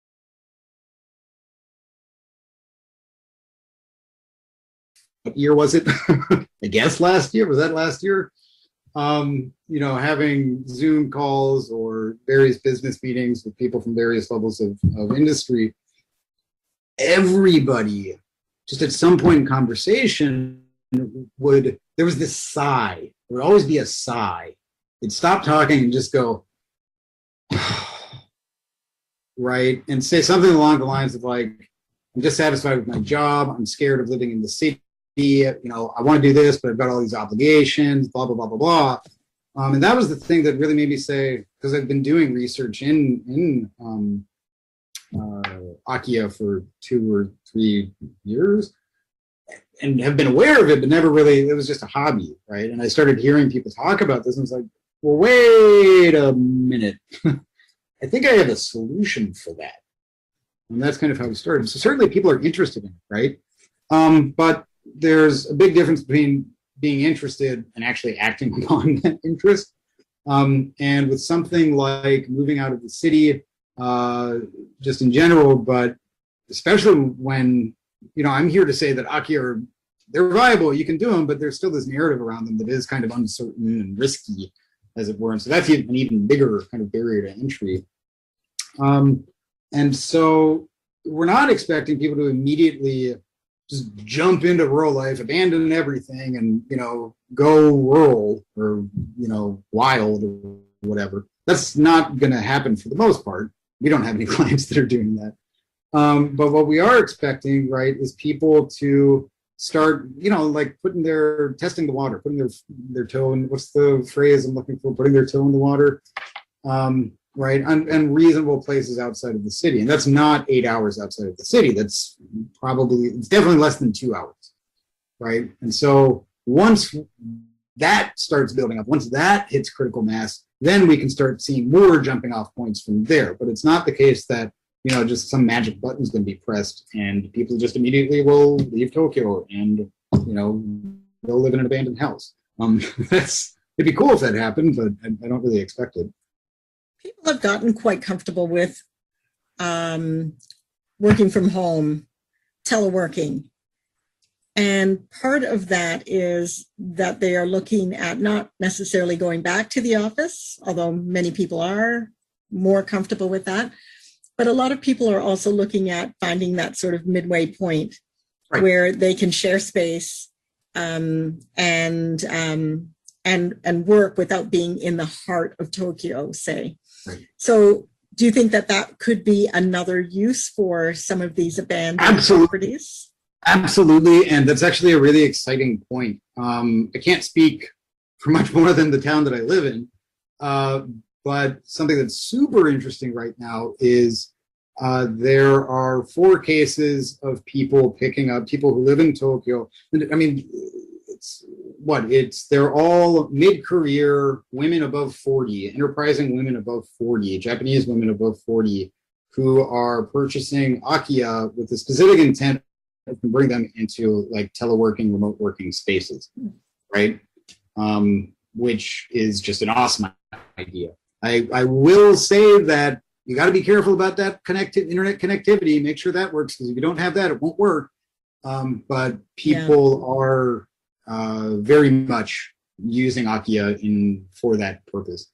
what year was it? I guess last year. Was that last year? Having Zoom calls or various business meetings with people from various levels of industry, everybody just at some point in conversation there was this sigh. There would always be a sigh. They'd stop talking and just go, right? And say something along the lines of like, I'm dissatisfied with my job. I'm scared of living in the city. I want to do this, but I've got all these obligations, blah, blah, blah, blah, blah. And that was the thing that really made me say, because I've been doing research in Akia for 2 or 3 years and have been aware of it, but never really, it was just a hobby, right? And I started hearing people talk about this and I was like, well, wait a minute. I think I have a solution for that. And that's kind of how we started. So certainly people are interested in it, right? But there's a big difference between being interested and actually acting upon that interest. And with something like moving out of the city, just in general, but especially when, I'm here to say that Akia they're viable, you can do them, but there's still this narrative around them that is kind of uncertain and risky, as it were. And so that's an even bigger kind of barrier to entry. And so we're not expecting people to immediately just jump into rural life, abandon everything, and go rural or wild or whatever. That's not going to happen for the most part. We don't have any clients that are doing that. But what we are expecting, right, is people to start, like testing the water, putting their toe in, what's the phrase I'm looking for? Putting their toe in the water, right, and reasonable places outside of the city. And that's not 8 hours outside of the city. It's definitely less than 2 hours, right? And so once that starts building up, once that hits critical mass, then we can start seeing more jumping off points from there. But it's not the case that just some magic button is going to be pressed and people just immediately will leave Tokyo and, they'll live in an abandoned house. It'd be cool if that happened, but I don't really expect it. People have gotten quite comfortable with working from home, teleworking. And part of that is that they are looking at not necessarily going back to the office, although many people are more comfortable with that. But a lot of people are also looking at finding that sort of midway point, right, where they can share space and work without being in the heart of Tokyo, say. Right. So do you think that could be another use for some of these abandoned properties? Absolutely, and that's actually a really exciting point. I can't speak for much more than the town that I live in, but something that's super interesting right now is there are 4 cases of people who live in Tokyo. I mean, they're all mid-career women above 40, enterprising women above 40, Japanese women above 40, who are purchasing Akiya with the specific intent to bring them into like teleworking, remote working spaces, right? Which is just an awesome idea. I will say that you got to be careful about that internet connectivity. Make sure that works, because if you don't have that, it won't work. But people are very much using Akiya for that purpose.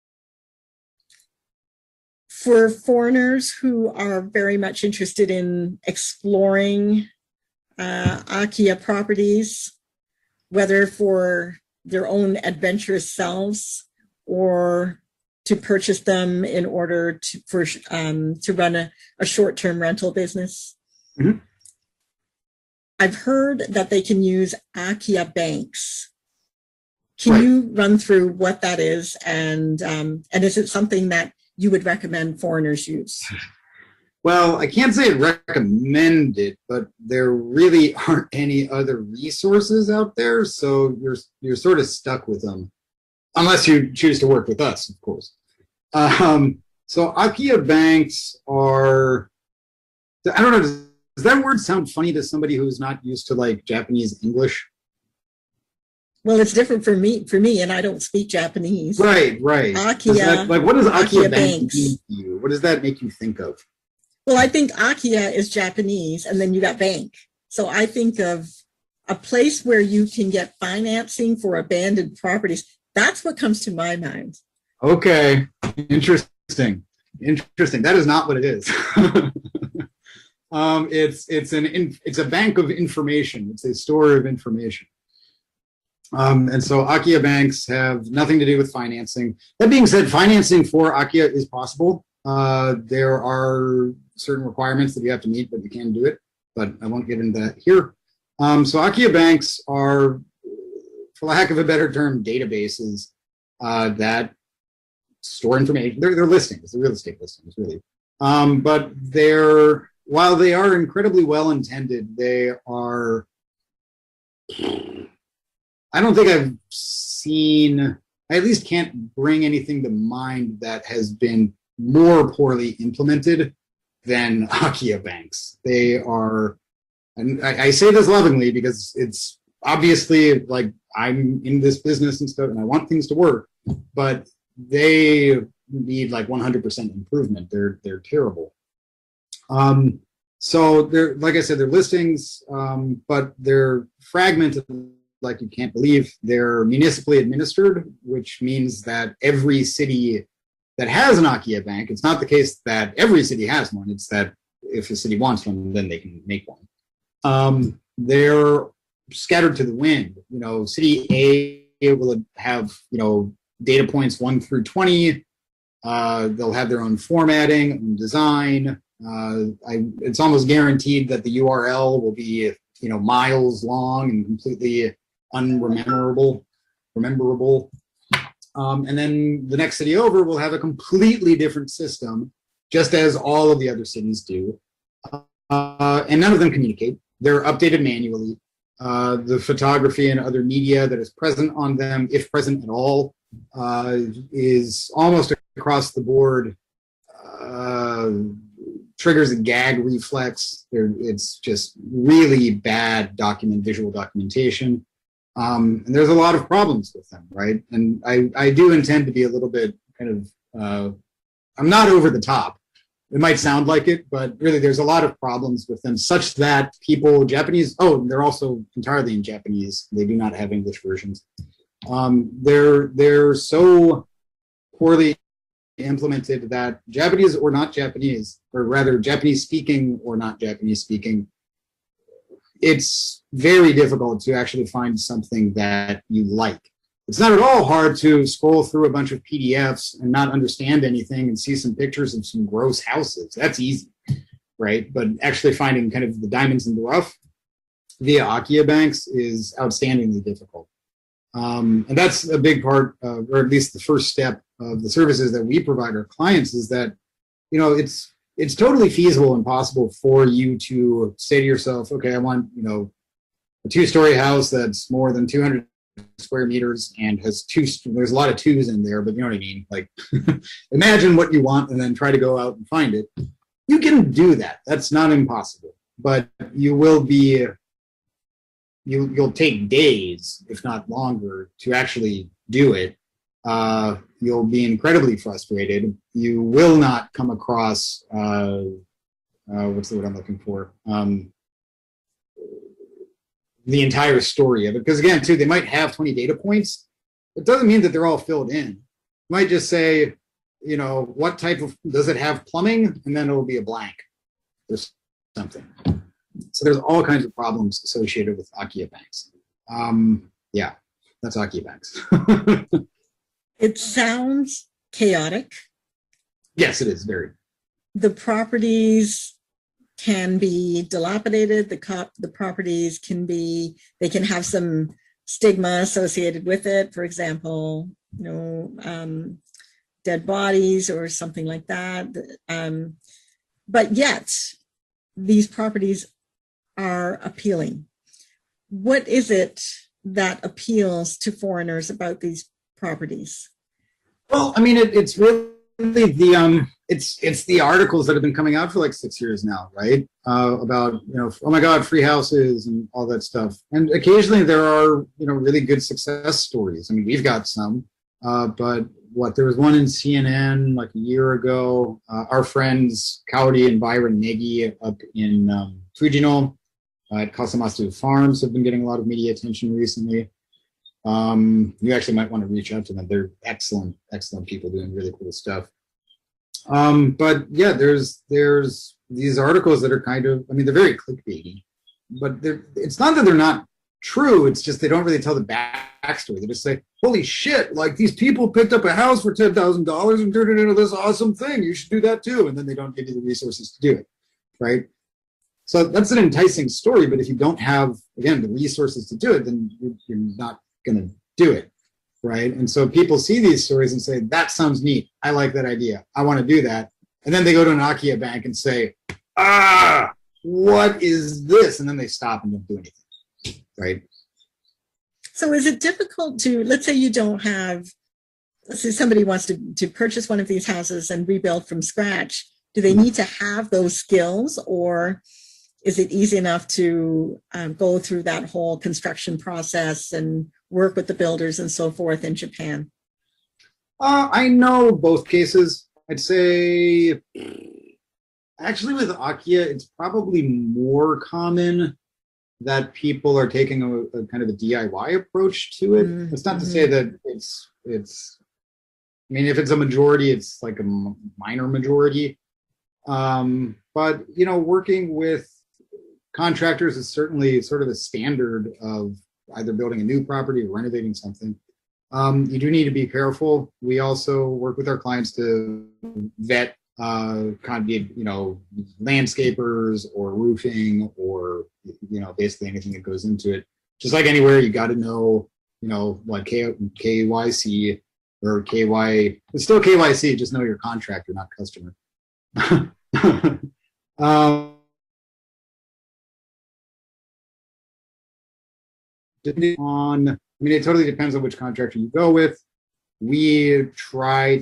For foreigners who are very much interested in exploring Akiya properties, whether for their own adventurous selves or to purchase them in order to run a short-term rental business. Mm-hmm. I've heard that they can use Akiya banks. Can you run through what that is, and is it something that you would recommend foreigners use? Well, I can't say I'd recommend it, but there really aren't any other resources out there, so you're sort of stuck with them, unless you choose to work with us, of course. So Akiya banks are, I don't know, does that word sound funny to somebody who's not used to like Japanese English? Well, it's different for me, and I don't speak Japanese. Right. Akiya, what does Akiya banks mean to you? What does that make you think of? Well, I think Akiya is Japanese, and then you got bank. So I think of a place where you can get financing for abandoned properties. That's what comes to my mind. Okay, interesting. That is not what it is. It's a bank of information. It's a store of information. And so Akiya banks have nothing to do with financing. That being said, financing for Akiya is possible. There are certain requirements that you have to meet, but you can do it. But I won't get into that here. So Akiya banks are, for lack of a better term, databases that store information. They're listings, they're real estate listings, really. But while they are incredibly well intended, they are, I don't think I've seen, I at least can't bring anything to mind that has been more poorly implemented than Akiya banks. They are, and I say this lovingly because it's obviously like I'm in this business and stuff and I want things to work, but they need like 100% improvement. They're terrible. So they're, like I said, they're listings, but they're fragmented like you can't believe. They're municipally administered, which means that every city that has an Akiya bank, it's not the case that every city has one. It's that if a city wants one, then they can make one. they're scattered to the wind. You know, city A will have, you know, data points 1 through 20. They'll have their own formatting and design. It's almost guaranteed that the URL will be, you know, miles long and completely unrememberable. And then the next city over will have a completely different system, just as all of the other cities do. And none of them communicate. They're updated manually. The photography and other media that is present on them, if present at all, is almost across the board, triggers a gag reflex. It's just really bad visual documentation. And there's a lot of problems with them, right? And I do intend to be a little bit kind of, I'm not over the top. It might sound like it, but really there's a lot of problems with them such that Japanese, they're also entirely in Japanese. They do not have English versions. They're so poorly implemented that Japanese or not Japanese, or rather Japanese speaking or not Japanese speaking, it's very difficult to actually find something that you like. It's not at all hard to scroll through a bunch of PDFs and not understand anything and see some pictures of some gross houses. That's easy, right? But actually finding kind of the diamonds in the rough via Akia banks is outstandingly difficult. And that's a big part, or at least the first step of the services that we provide our clients, is that, you know, it's totally feasible and possible for you to say to yourself, okay, I want, you know, a 2-story house that's more than 200 square meters and has there's a lot of twos in there, but you know what I mean? Like, imagine what you want and then try to go out and find it. You can do that. That's not impossible, but you will be, you'll take days, if not longer, to actually do it. You'll be incredibly frustrated. You will not come across, what's the word I'm looking for? The entire story of it. Because again, too, they might have 20 data points. It doesn't mean that they're all filled in. You might just say, you know, what type of, does it have plumbing? And then it'll be a blank or something. So there's all kinds of problems associated with Akia banks. Yeah, that's Akia banks. It sounds chaotic. Yes, it is very. The properties can be dilapidated. The properties they can have some stigma associated with it. For example, you know, dead bodies or something like that. But yet, these properties are appealing. What is it that appeals to foreigners about these properties? Well, I mean, it's really the it's the articles that have been coming out for like 6 years now, right? About, you know, oh my God, free houses and all that stuff. And occasionally there are, you know, really good success stories. I mean, we've got some, but there was one in CNN like a year ago. Our friends Kaori and Byron Negi up in Fujino at Kasamasu Farms have been getting a lot of media attention recently. You actually might want to reach out to them. They're excellent people doing really cool stuff. But yeah, there's these articles that are kind of, I mean, they're very clickbaity, but it's not that they're not true. It's just they don't really tell the backstory. They just say, holy shit, like these people picked up a house for $10,000 and turned it into this awesome thing. You should do that too. And then they don't give you the resources to do it, right? So that's an enticing story, but if you don't have, again, the resources to do it, then you're not going to do it, right? And so people see these stories and say, that sounds neat. I like that idea. I want to do that. And then they go to an Akia bank and say, what is this? And then they stop and don't do anything, right? So is it difficult to, let's say you don't have, let's say somebody wants to purchase one of these houses and rebuild from scratch. Do they need to have those skills, or is it easy enough to go through that whole construction process and work with the builders and so forth in Japan? I know both cases. I'd say, actually with Akia, it's probably more common that people are taking a kind of a DIY approach to it. Mm-hmm. It's not to say that it's, I mean, if it's a majority, it's like a minor majority. But, you know, working with contractors is certainly sort of a standard of either building a new property or renovating something. You do need to be careful. We also work with our clients to vet landscapers or roofing or basically anything that goes into it. Just like anywhere, you got to know what KYC or KY. It's still KYC. Just know your contractor, not customer. It totally depends on which contractor you go with. We try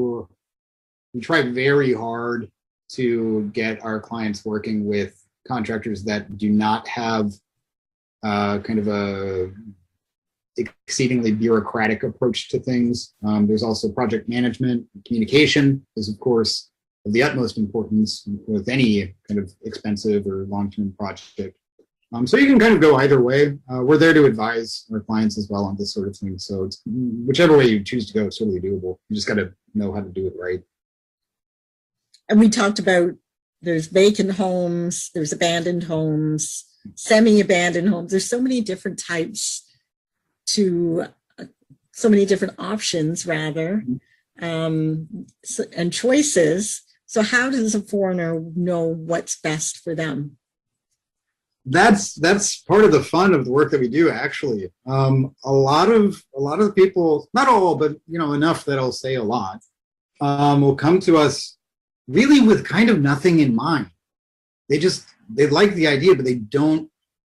very hard to get our clients working with contractors that do not have kind of a exceedingly bureaucratic approach to things. There's also project management. Communication is, of course, of the utmost importance with any kind of expensive or long-term project. So you can kind of go either way. We're there to advise our clients as well on this sort of thing. So it's, whichever way you choose to go, it's totally doable. You just got to know how to do it right. And we talked about there's vacant homes, there's abandoned homes, semi-abandoned homes. There's so many different types so many different options rather, and choices. So how does a foreigner know what's best for them? That's part of the fun of the work that we do, actually. A lot of the people, not all, but enough that I'll say a lot, will come to us really with kind of nothing in mind. They like the idea, but they don't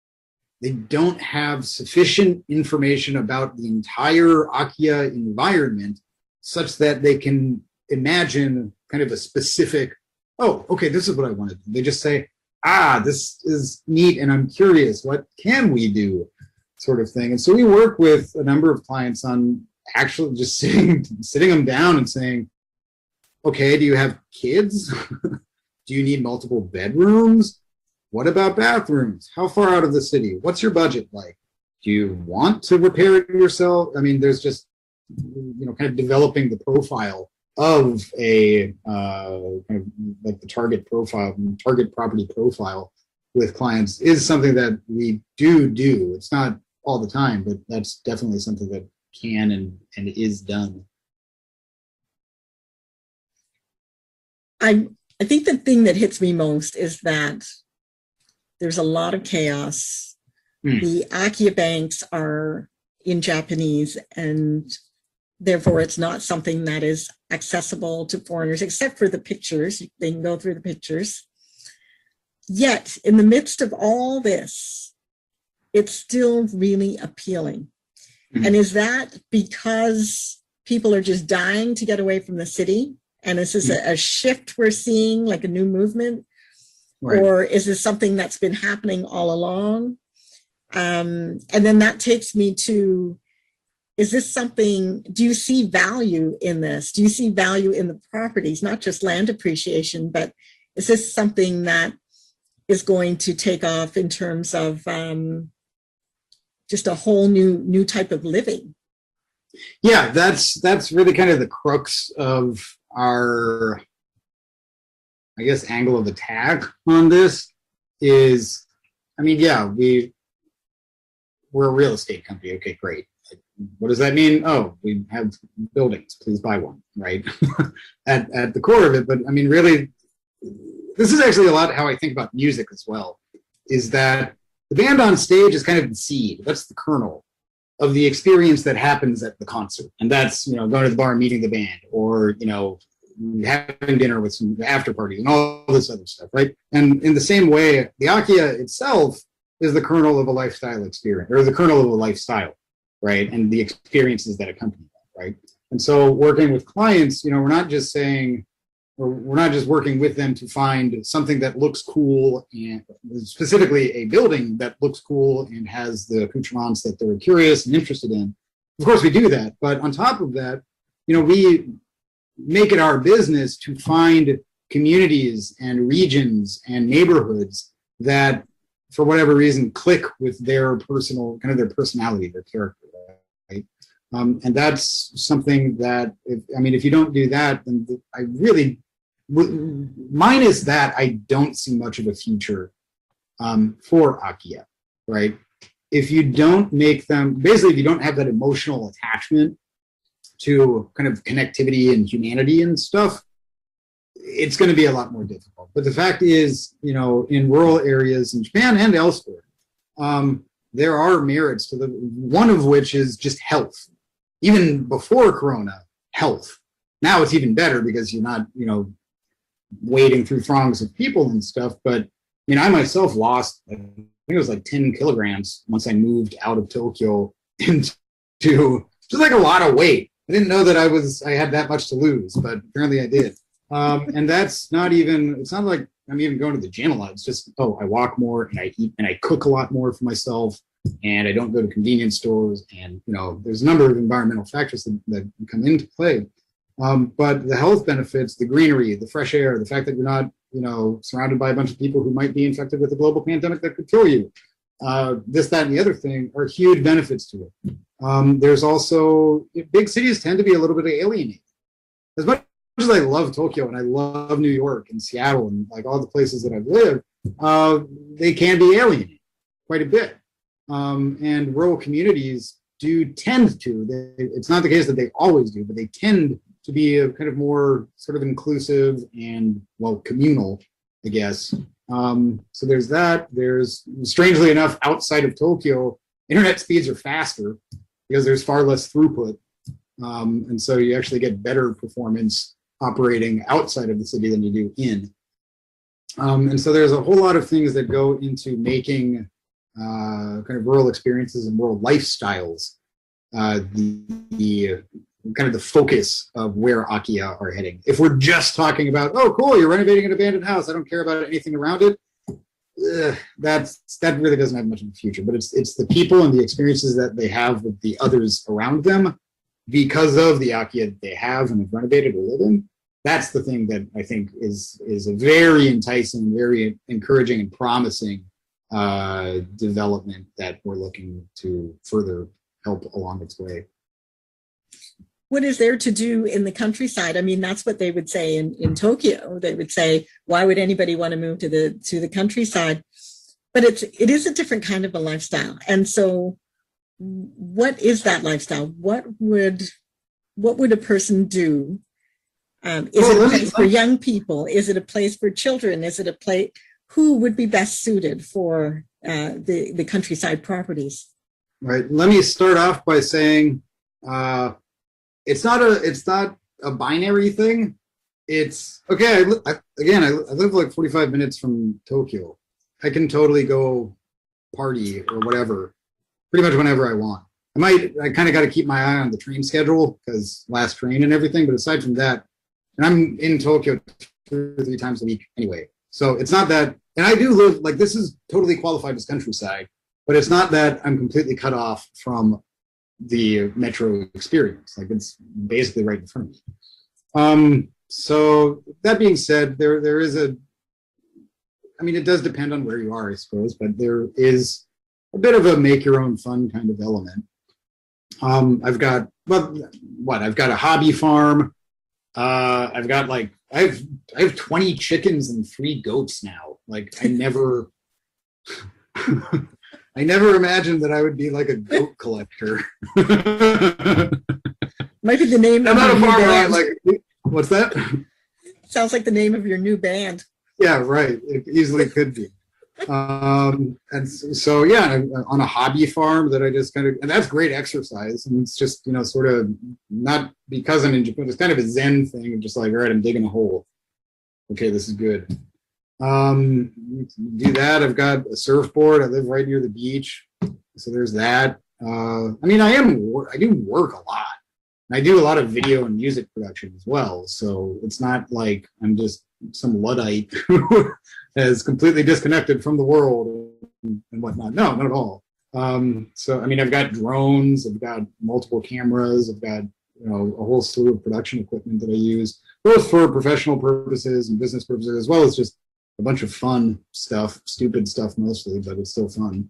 have sufficient information about the entire Akia environment such that they can imagine kind of a specific, oh, okay, this is what I want to do. They just say, this is neat and I'm curious, what can we do, sort of thing. And so we work with a number of clients on actually just sitting them down and saying, okay, do you have kids? Do you need multiple bedrooms? What about bathrooms? How far out of the city? What's your budget like? Do you want to repair it yourself? I mean, there's just, kind of developing the profile of a kind of like the target property profile with clients is something that we do. It's not all the time, but that's definitely something that can and is done. I think the thing that hits me most is that there's a lot of chaos. The Akia banks are in Japanese, and therefore it's not something that is accessible to foreigners, except for the pictures. They can go through the pictures. Yet, in the midst of all this, it's still really appealing. And is that because people are just dying to get away from the city? And this is a shift we're seeing, like a new movement? Right. Or is this something that's been happening all along? And then that takes me to, is this something, do you see value in this? Do you see value in the properties, not just land appreciation, but is this something that is going to take off in terms of just a whole new type of living? Yeah, that's really kind of the crux of our, I guess, angle of attack on this is, we're a real estate company. Okay, great. What does that mean? Oh, we have buildings. Please buy one, right? at the core of it. But really, this is actually a lot how I think about music as well, is that the band on stage is kind of the seed. That's the kernel of the experience that happens at the concert. And that's, going to the bar and meeting the band, or, having dinner with some after parties and all this other stuff, right? And in the same way, the Akia itself is the kernel of a lifestyle experience, or the kernel of a lifestyle, right? And the experiences that accompany that, right? And so working with clients, we're not just working with them to find something that looks cool, and specifically a building that looks cool and has the accoutrements that they're curious and interested in. Of course, we do that. But on top of that, we make it our business to find communities and regions and neighborhoods that, for whatever reason, click with their their personality, their character, right? And that's something that, if you don't do that, then minus that, I don't see much of a future for Akiya, right? If you don't make them, basically, if you don't have that emotional attachment to kind of connectivity and humanity and stuff, it's going to be a lot more difficult. But the fact is, in rural areas in Japan and elsewhere, there are merits to one of which is just health. Even before Corona, health. Now it's even better because you're not, wading through throngs of people and stuff. But I myself lost, I think it was like 10 kilograms once I moved out of Tokyo into just like a lot of weight. I didn't know that I had that much to lose, but apparently I did. And that's it's not like I'm even going to the gym a lot. It's just, I walk more and I eat and I cook a lot more for myself, and I don't go to convenience stores. And, there's a number of environmental factors that come into play. But the health benefits, the greenery, the fresh air, the fact that you're not, surrounded by a bunch of people who might be infected with a global pandemic that could kill you. This, that, and the other thing are huge benefits to it. There's also, big cities tend to be a little bit alienating. As much as I love Tokyo and I love New York and Seattle and like all the places that I've lived, they can be alienating quite a bit. And rural communities do tend to, it's not the case that they always do, but they tend to be a kind of more sort of inclusive and, communal, I guess. So there's that. There's, strangely enough, outside of Tokyo, internet speeds are faster because there's far less throughput. And so you actually get better performance operating outside of the city than you do in. And so there's a whole lot of things that go into making kind of rural experiences and rural lifestyles the kind of the focus of where Akiya are heading. If we're just talking about, oh, cool, you're renovating an abandoned house, I don't care about anything around it, that really doesn't have much of a future. But it's the people and the experiences that they have with the others around them because of the Akiya that they have and have renovated or live in. That's the thing that I think is a very enticing, very encouraging and promising development that we're looking to further help along its way. What is there to do in the countryside? I mean, that's what they would say in Tokyo. They would say, why would anybody want to move to the countryside? But it is a different kind of a lifestyle. And so what is that lifestyle? What would a person do? Is it a place for young people? Is it a place for children? Is it a place? Who would be best suited for the countryside properties? Right. Let me start off by saying it's not a binary thing. It's okay. I live like 45 minutes from Tokyo. I can totally go party or whatever, pretty much whenever I want. I kind of got to keep my eye on the train schedule because last train and everything. But aside from that, and I'm in Tokyo 2 or 3 times a week anyway. So it's not that, and I do live, like, this is totally qualified as countryside, but it's not that I'm completely cut off from the metro experience. Like, it's basically right in front of me. So that being said, there is it does depend on where you are, I suppose, but there is a bit of a make your own fun kind of element. I've got a hobby farm. I've got I have 20 chickens and 3 goats now. Like, I never imagined that I would be like a goat collector. Might be the name I'm of not a your new farmer. band. What's that? Sounds like the name of your new band. Yeah, right. It easily could be. And so, yeah, on a hobby farm that I just kind of, and that's great exercise. And it's just, sort of not because I'm in Japan, it's kind of a Zen thing of just like, all right, I'm digging a hole. Okay, this is good. Do that. I've got a surfboard. I live right near the beach. So there's that. I do work a lot. I do a lot of video and music production as well. So it's not like I'm just some Luddite who is completely disconnected from the world and whatnot. No, not at all. So, I've got drones, I've got multiple cameras, I've got, a whole slew of production equipment that I use, both for professional purposes and business purposes, as well as just a bunch of fun stuff, stupid stuff mostly, but it's still fun.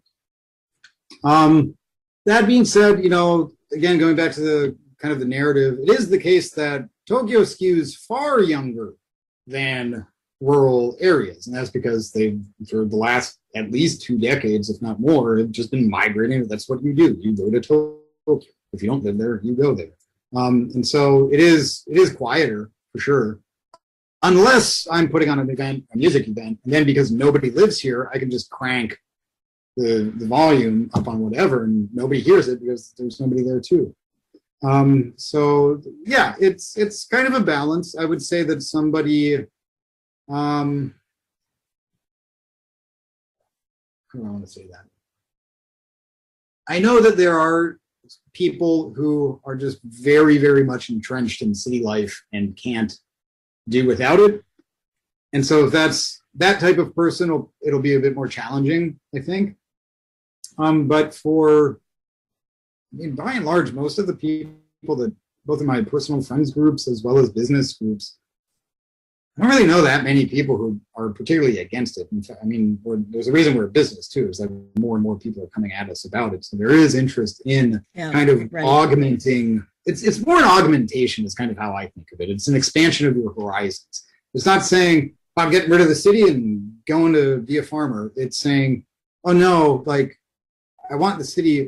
That being said, again, going back to the kind of the narrative, it is the case that Tokyo skews far younger than rural areas. And that's because they've, for the last at least 2 decades, if not more, have just been migrating. That's what you do. You go to Tokyo. If you don't live there, you go there. And so it is quieter for sure. Unless I'm putting on an event, a music event, and then because nobody lives here, I can just crank the volume up on whatever and nobody hears it because there's nobody there too. So yeah, it's kind of a balance. I would say that somebody, how do I want to say that? I know that there are people who are just very, very much entrenched in city life and can't do without it. And so if that's that type of person, it'll be a bit more challenging, I think. But for, I mean, by and large, most of the people that, both in my personal friends groups as well as business groups, I don't really know that many people who are particularly against it. In fact, I mean, there's a reason we're a business too, is that more and more people are coming at us about it. So there is interest in kind of augmenting. It's more an augmentation is kind of how I think of it. It's an expansion of your horizons. It's not saying, I'm getting rid of the city and going to be a farmer. It's saying, oh no, like, I want the city,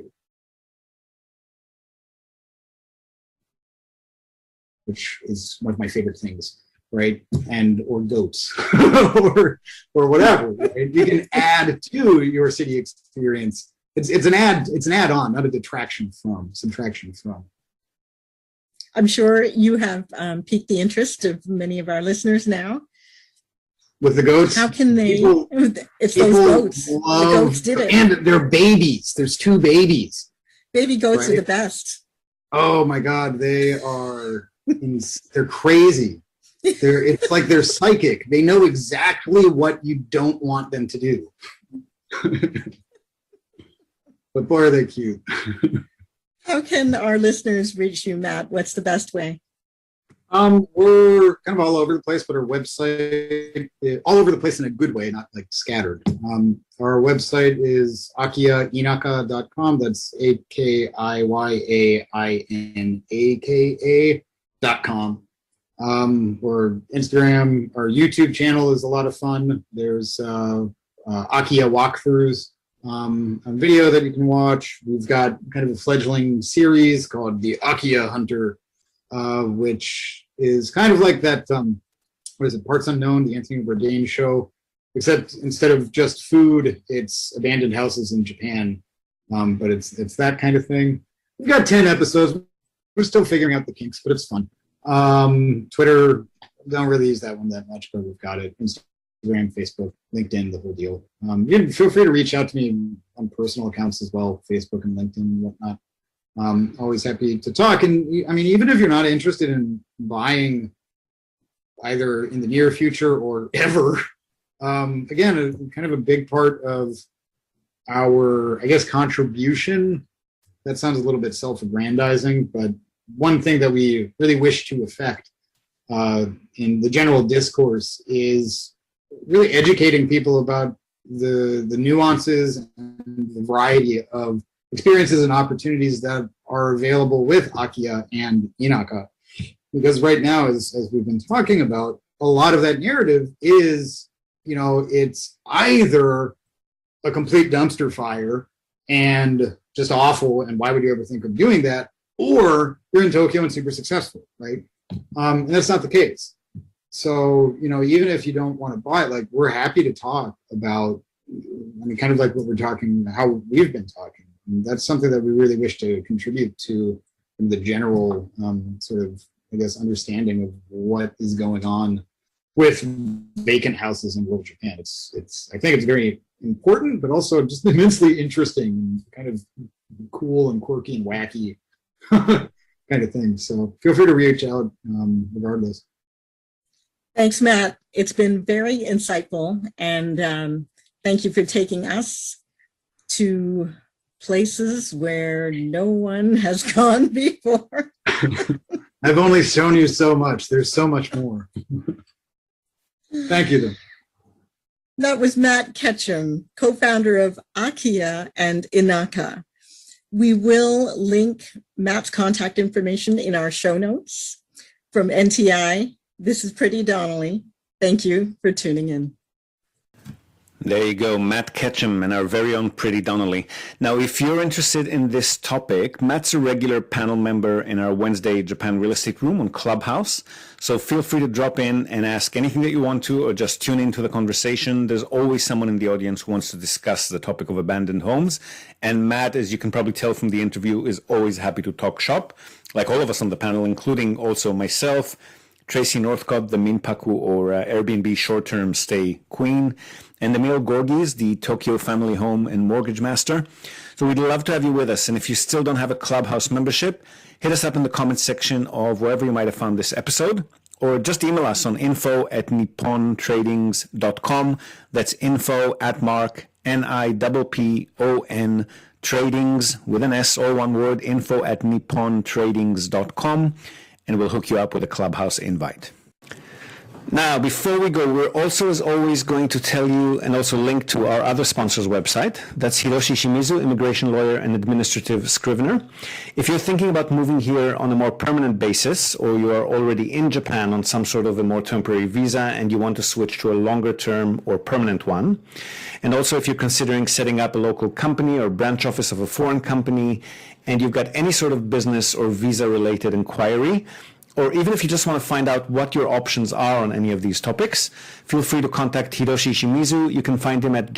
which is one of my favorite things, right? And or goats or whatever. Right? You can add to your city experience. It's an add-on, not a detraction from, subtraction from. I'm sure you have piqued the interest of many of our listeners now. With the goats, how can they? It's those goats. The goats did it, and they're babies. There's 2 babies. Baby goats are the best. Oh my God, they are. They're crazy. It's like they're psychic. They know exactly what you don't want them to do. But boy, are they cute. How can our listeners reach you, Matt? What's the best way? We're kind of all over the place, but our website, all over the place in a good way, not like scattered. Our website is akiyainaka.com. That's akiyainaka.com. Or Instagram, our YouTube channel is a lot of fun. There's Akiya walkthroughs, a video that you can watch. We've got kind of a fledgling series called the Akiya Hunter, which is kind of like that, what is it, Parts Unknown, the Anthony Bourdain show, except instead of just food, it's abandoned houses in Japan. But it's that kind of thing. We've got 10 episodes. We're still figuring out the kinks, but it's fun. Twitter, don't really use that one that much, but we've got it. Instagram, Facebook, LinkedIn, the whole deal. You can feel free to reach out to me on personal accounts as well, Facebook and LinkedIn and whatnot. Always happy to talk. And I mean, even if you're not interested in buying either in the near future or ever, again, kind of a big part of our, I guess, contribution. That sounds a little bit self-aggrandizing, but one thing that we really wish to affect in the general discourse is really educating people about the nuances and the variety of experiences and opportunities that are available with Akiya and Inaka. Because right now, as we've been talking about, a lot of that narrative is, it's either a complete dumpster fire and just awful, and why would you ever think of doing that? Or you're in Tokyo and super successful, right? And that's not the case. So, even if you don't want to buy it, like, we're happy to talk about, kind of like what we're talking, how we've been talking. And that's something that we really wish to contribute to the general sort of, I guess, understanding of what is going on with vacant houses in rural Japan. I think it's very important, but also just immensely interesting and kind of cool and quirky and wacky kind of thing. So feel free to reach out regardless. Thanks, Matt. It's been very insightful, and thank you for taking us to places where no one has gone before. I've only shown you so much. There's so much more. Thank you, then. That was Matt Ketchum, co-founder of Akiya and Inaka. We will link Matt's contact information in our show notes. From NTI, this is Pretty Donnelly. Thank you for tuning in. There you go, Matt Ketchum and our very own Pretty Donnelly. Now, if you're interested in this topic, Matt's a regular panel member in our Wednesday Japan Real Estate Room on Clubhouse. So feel free to drop in and ask anything that you want to, or just tune into the conversation. There's always someone in the audience who wants to discuss the topic of abandoned homes. And Matt, as you can probably tell from the interview, is always happy to talk shop, like all of us on the panel, including also myself, Tracy Northcott, the Minpaku or Airbnb short-term stay queen, and Emil Gorgis, the Tokyo family home and mortgage master. So we'd love to have you with us. And if you still don't have a Clubhouse membership, hit us up in the comments section of wherever you might have found this episode, or just email us on info@nippontradings.com. That's info@mark, NIPPON tradings with an S, all one word, info@nippontradings.com. And we'll hook you up with a Clubhouse invite. Now, before we go, we're also, as always, going to tell you and also link to our other sponsor's website. That's Hiroshi Shimizu, immigration lawyer and administrative scrivener. If you're thinking about moving here on a more permanent basis, or you are already in Japan on some sort of a more temporary visa and you want to switch to a longer term or permanent one, and also if you're considering setting up a local company or branch office of a foreign company, and you've got any sort of business or visa-related inquiry, or even if you just want to find out what your options are on any of these topics, feel free to contact Hiroshi Shimizu. You can find him at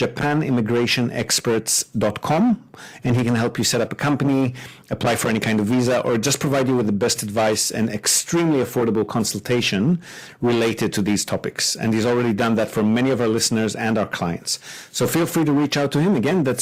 japanimmigrationexperts.com, and he can help you set up a company, apply for any kind of visa, or just provide you with the best advice and extremely affordable consultation related to these topics. And he's already done that for many of our listeners and our clients. So feel free to reach out to him. Again, that's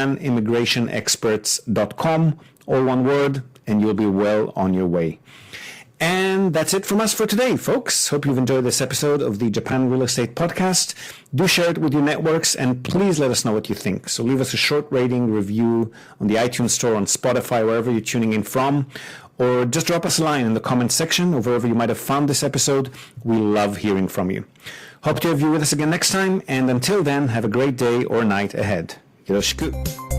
japanimmigrationexperts.com, all one word, and you'll be well on your way. And that's it from us for today, folks. Hope you've enjoyed this episode of the Japan Real Estate Podcast. Do share it with your networks, and please let us know what you think. So leave us a short rating, review on the iTunes Store, on Spotify, wherever you're tuning in from, or just drop us a line in the comments section or wherever you might have found this episode. We love hearing from you. Hope to have you with us again next time, and until then, have a great day or night ahead. Yoroshiku.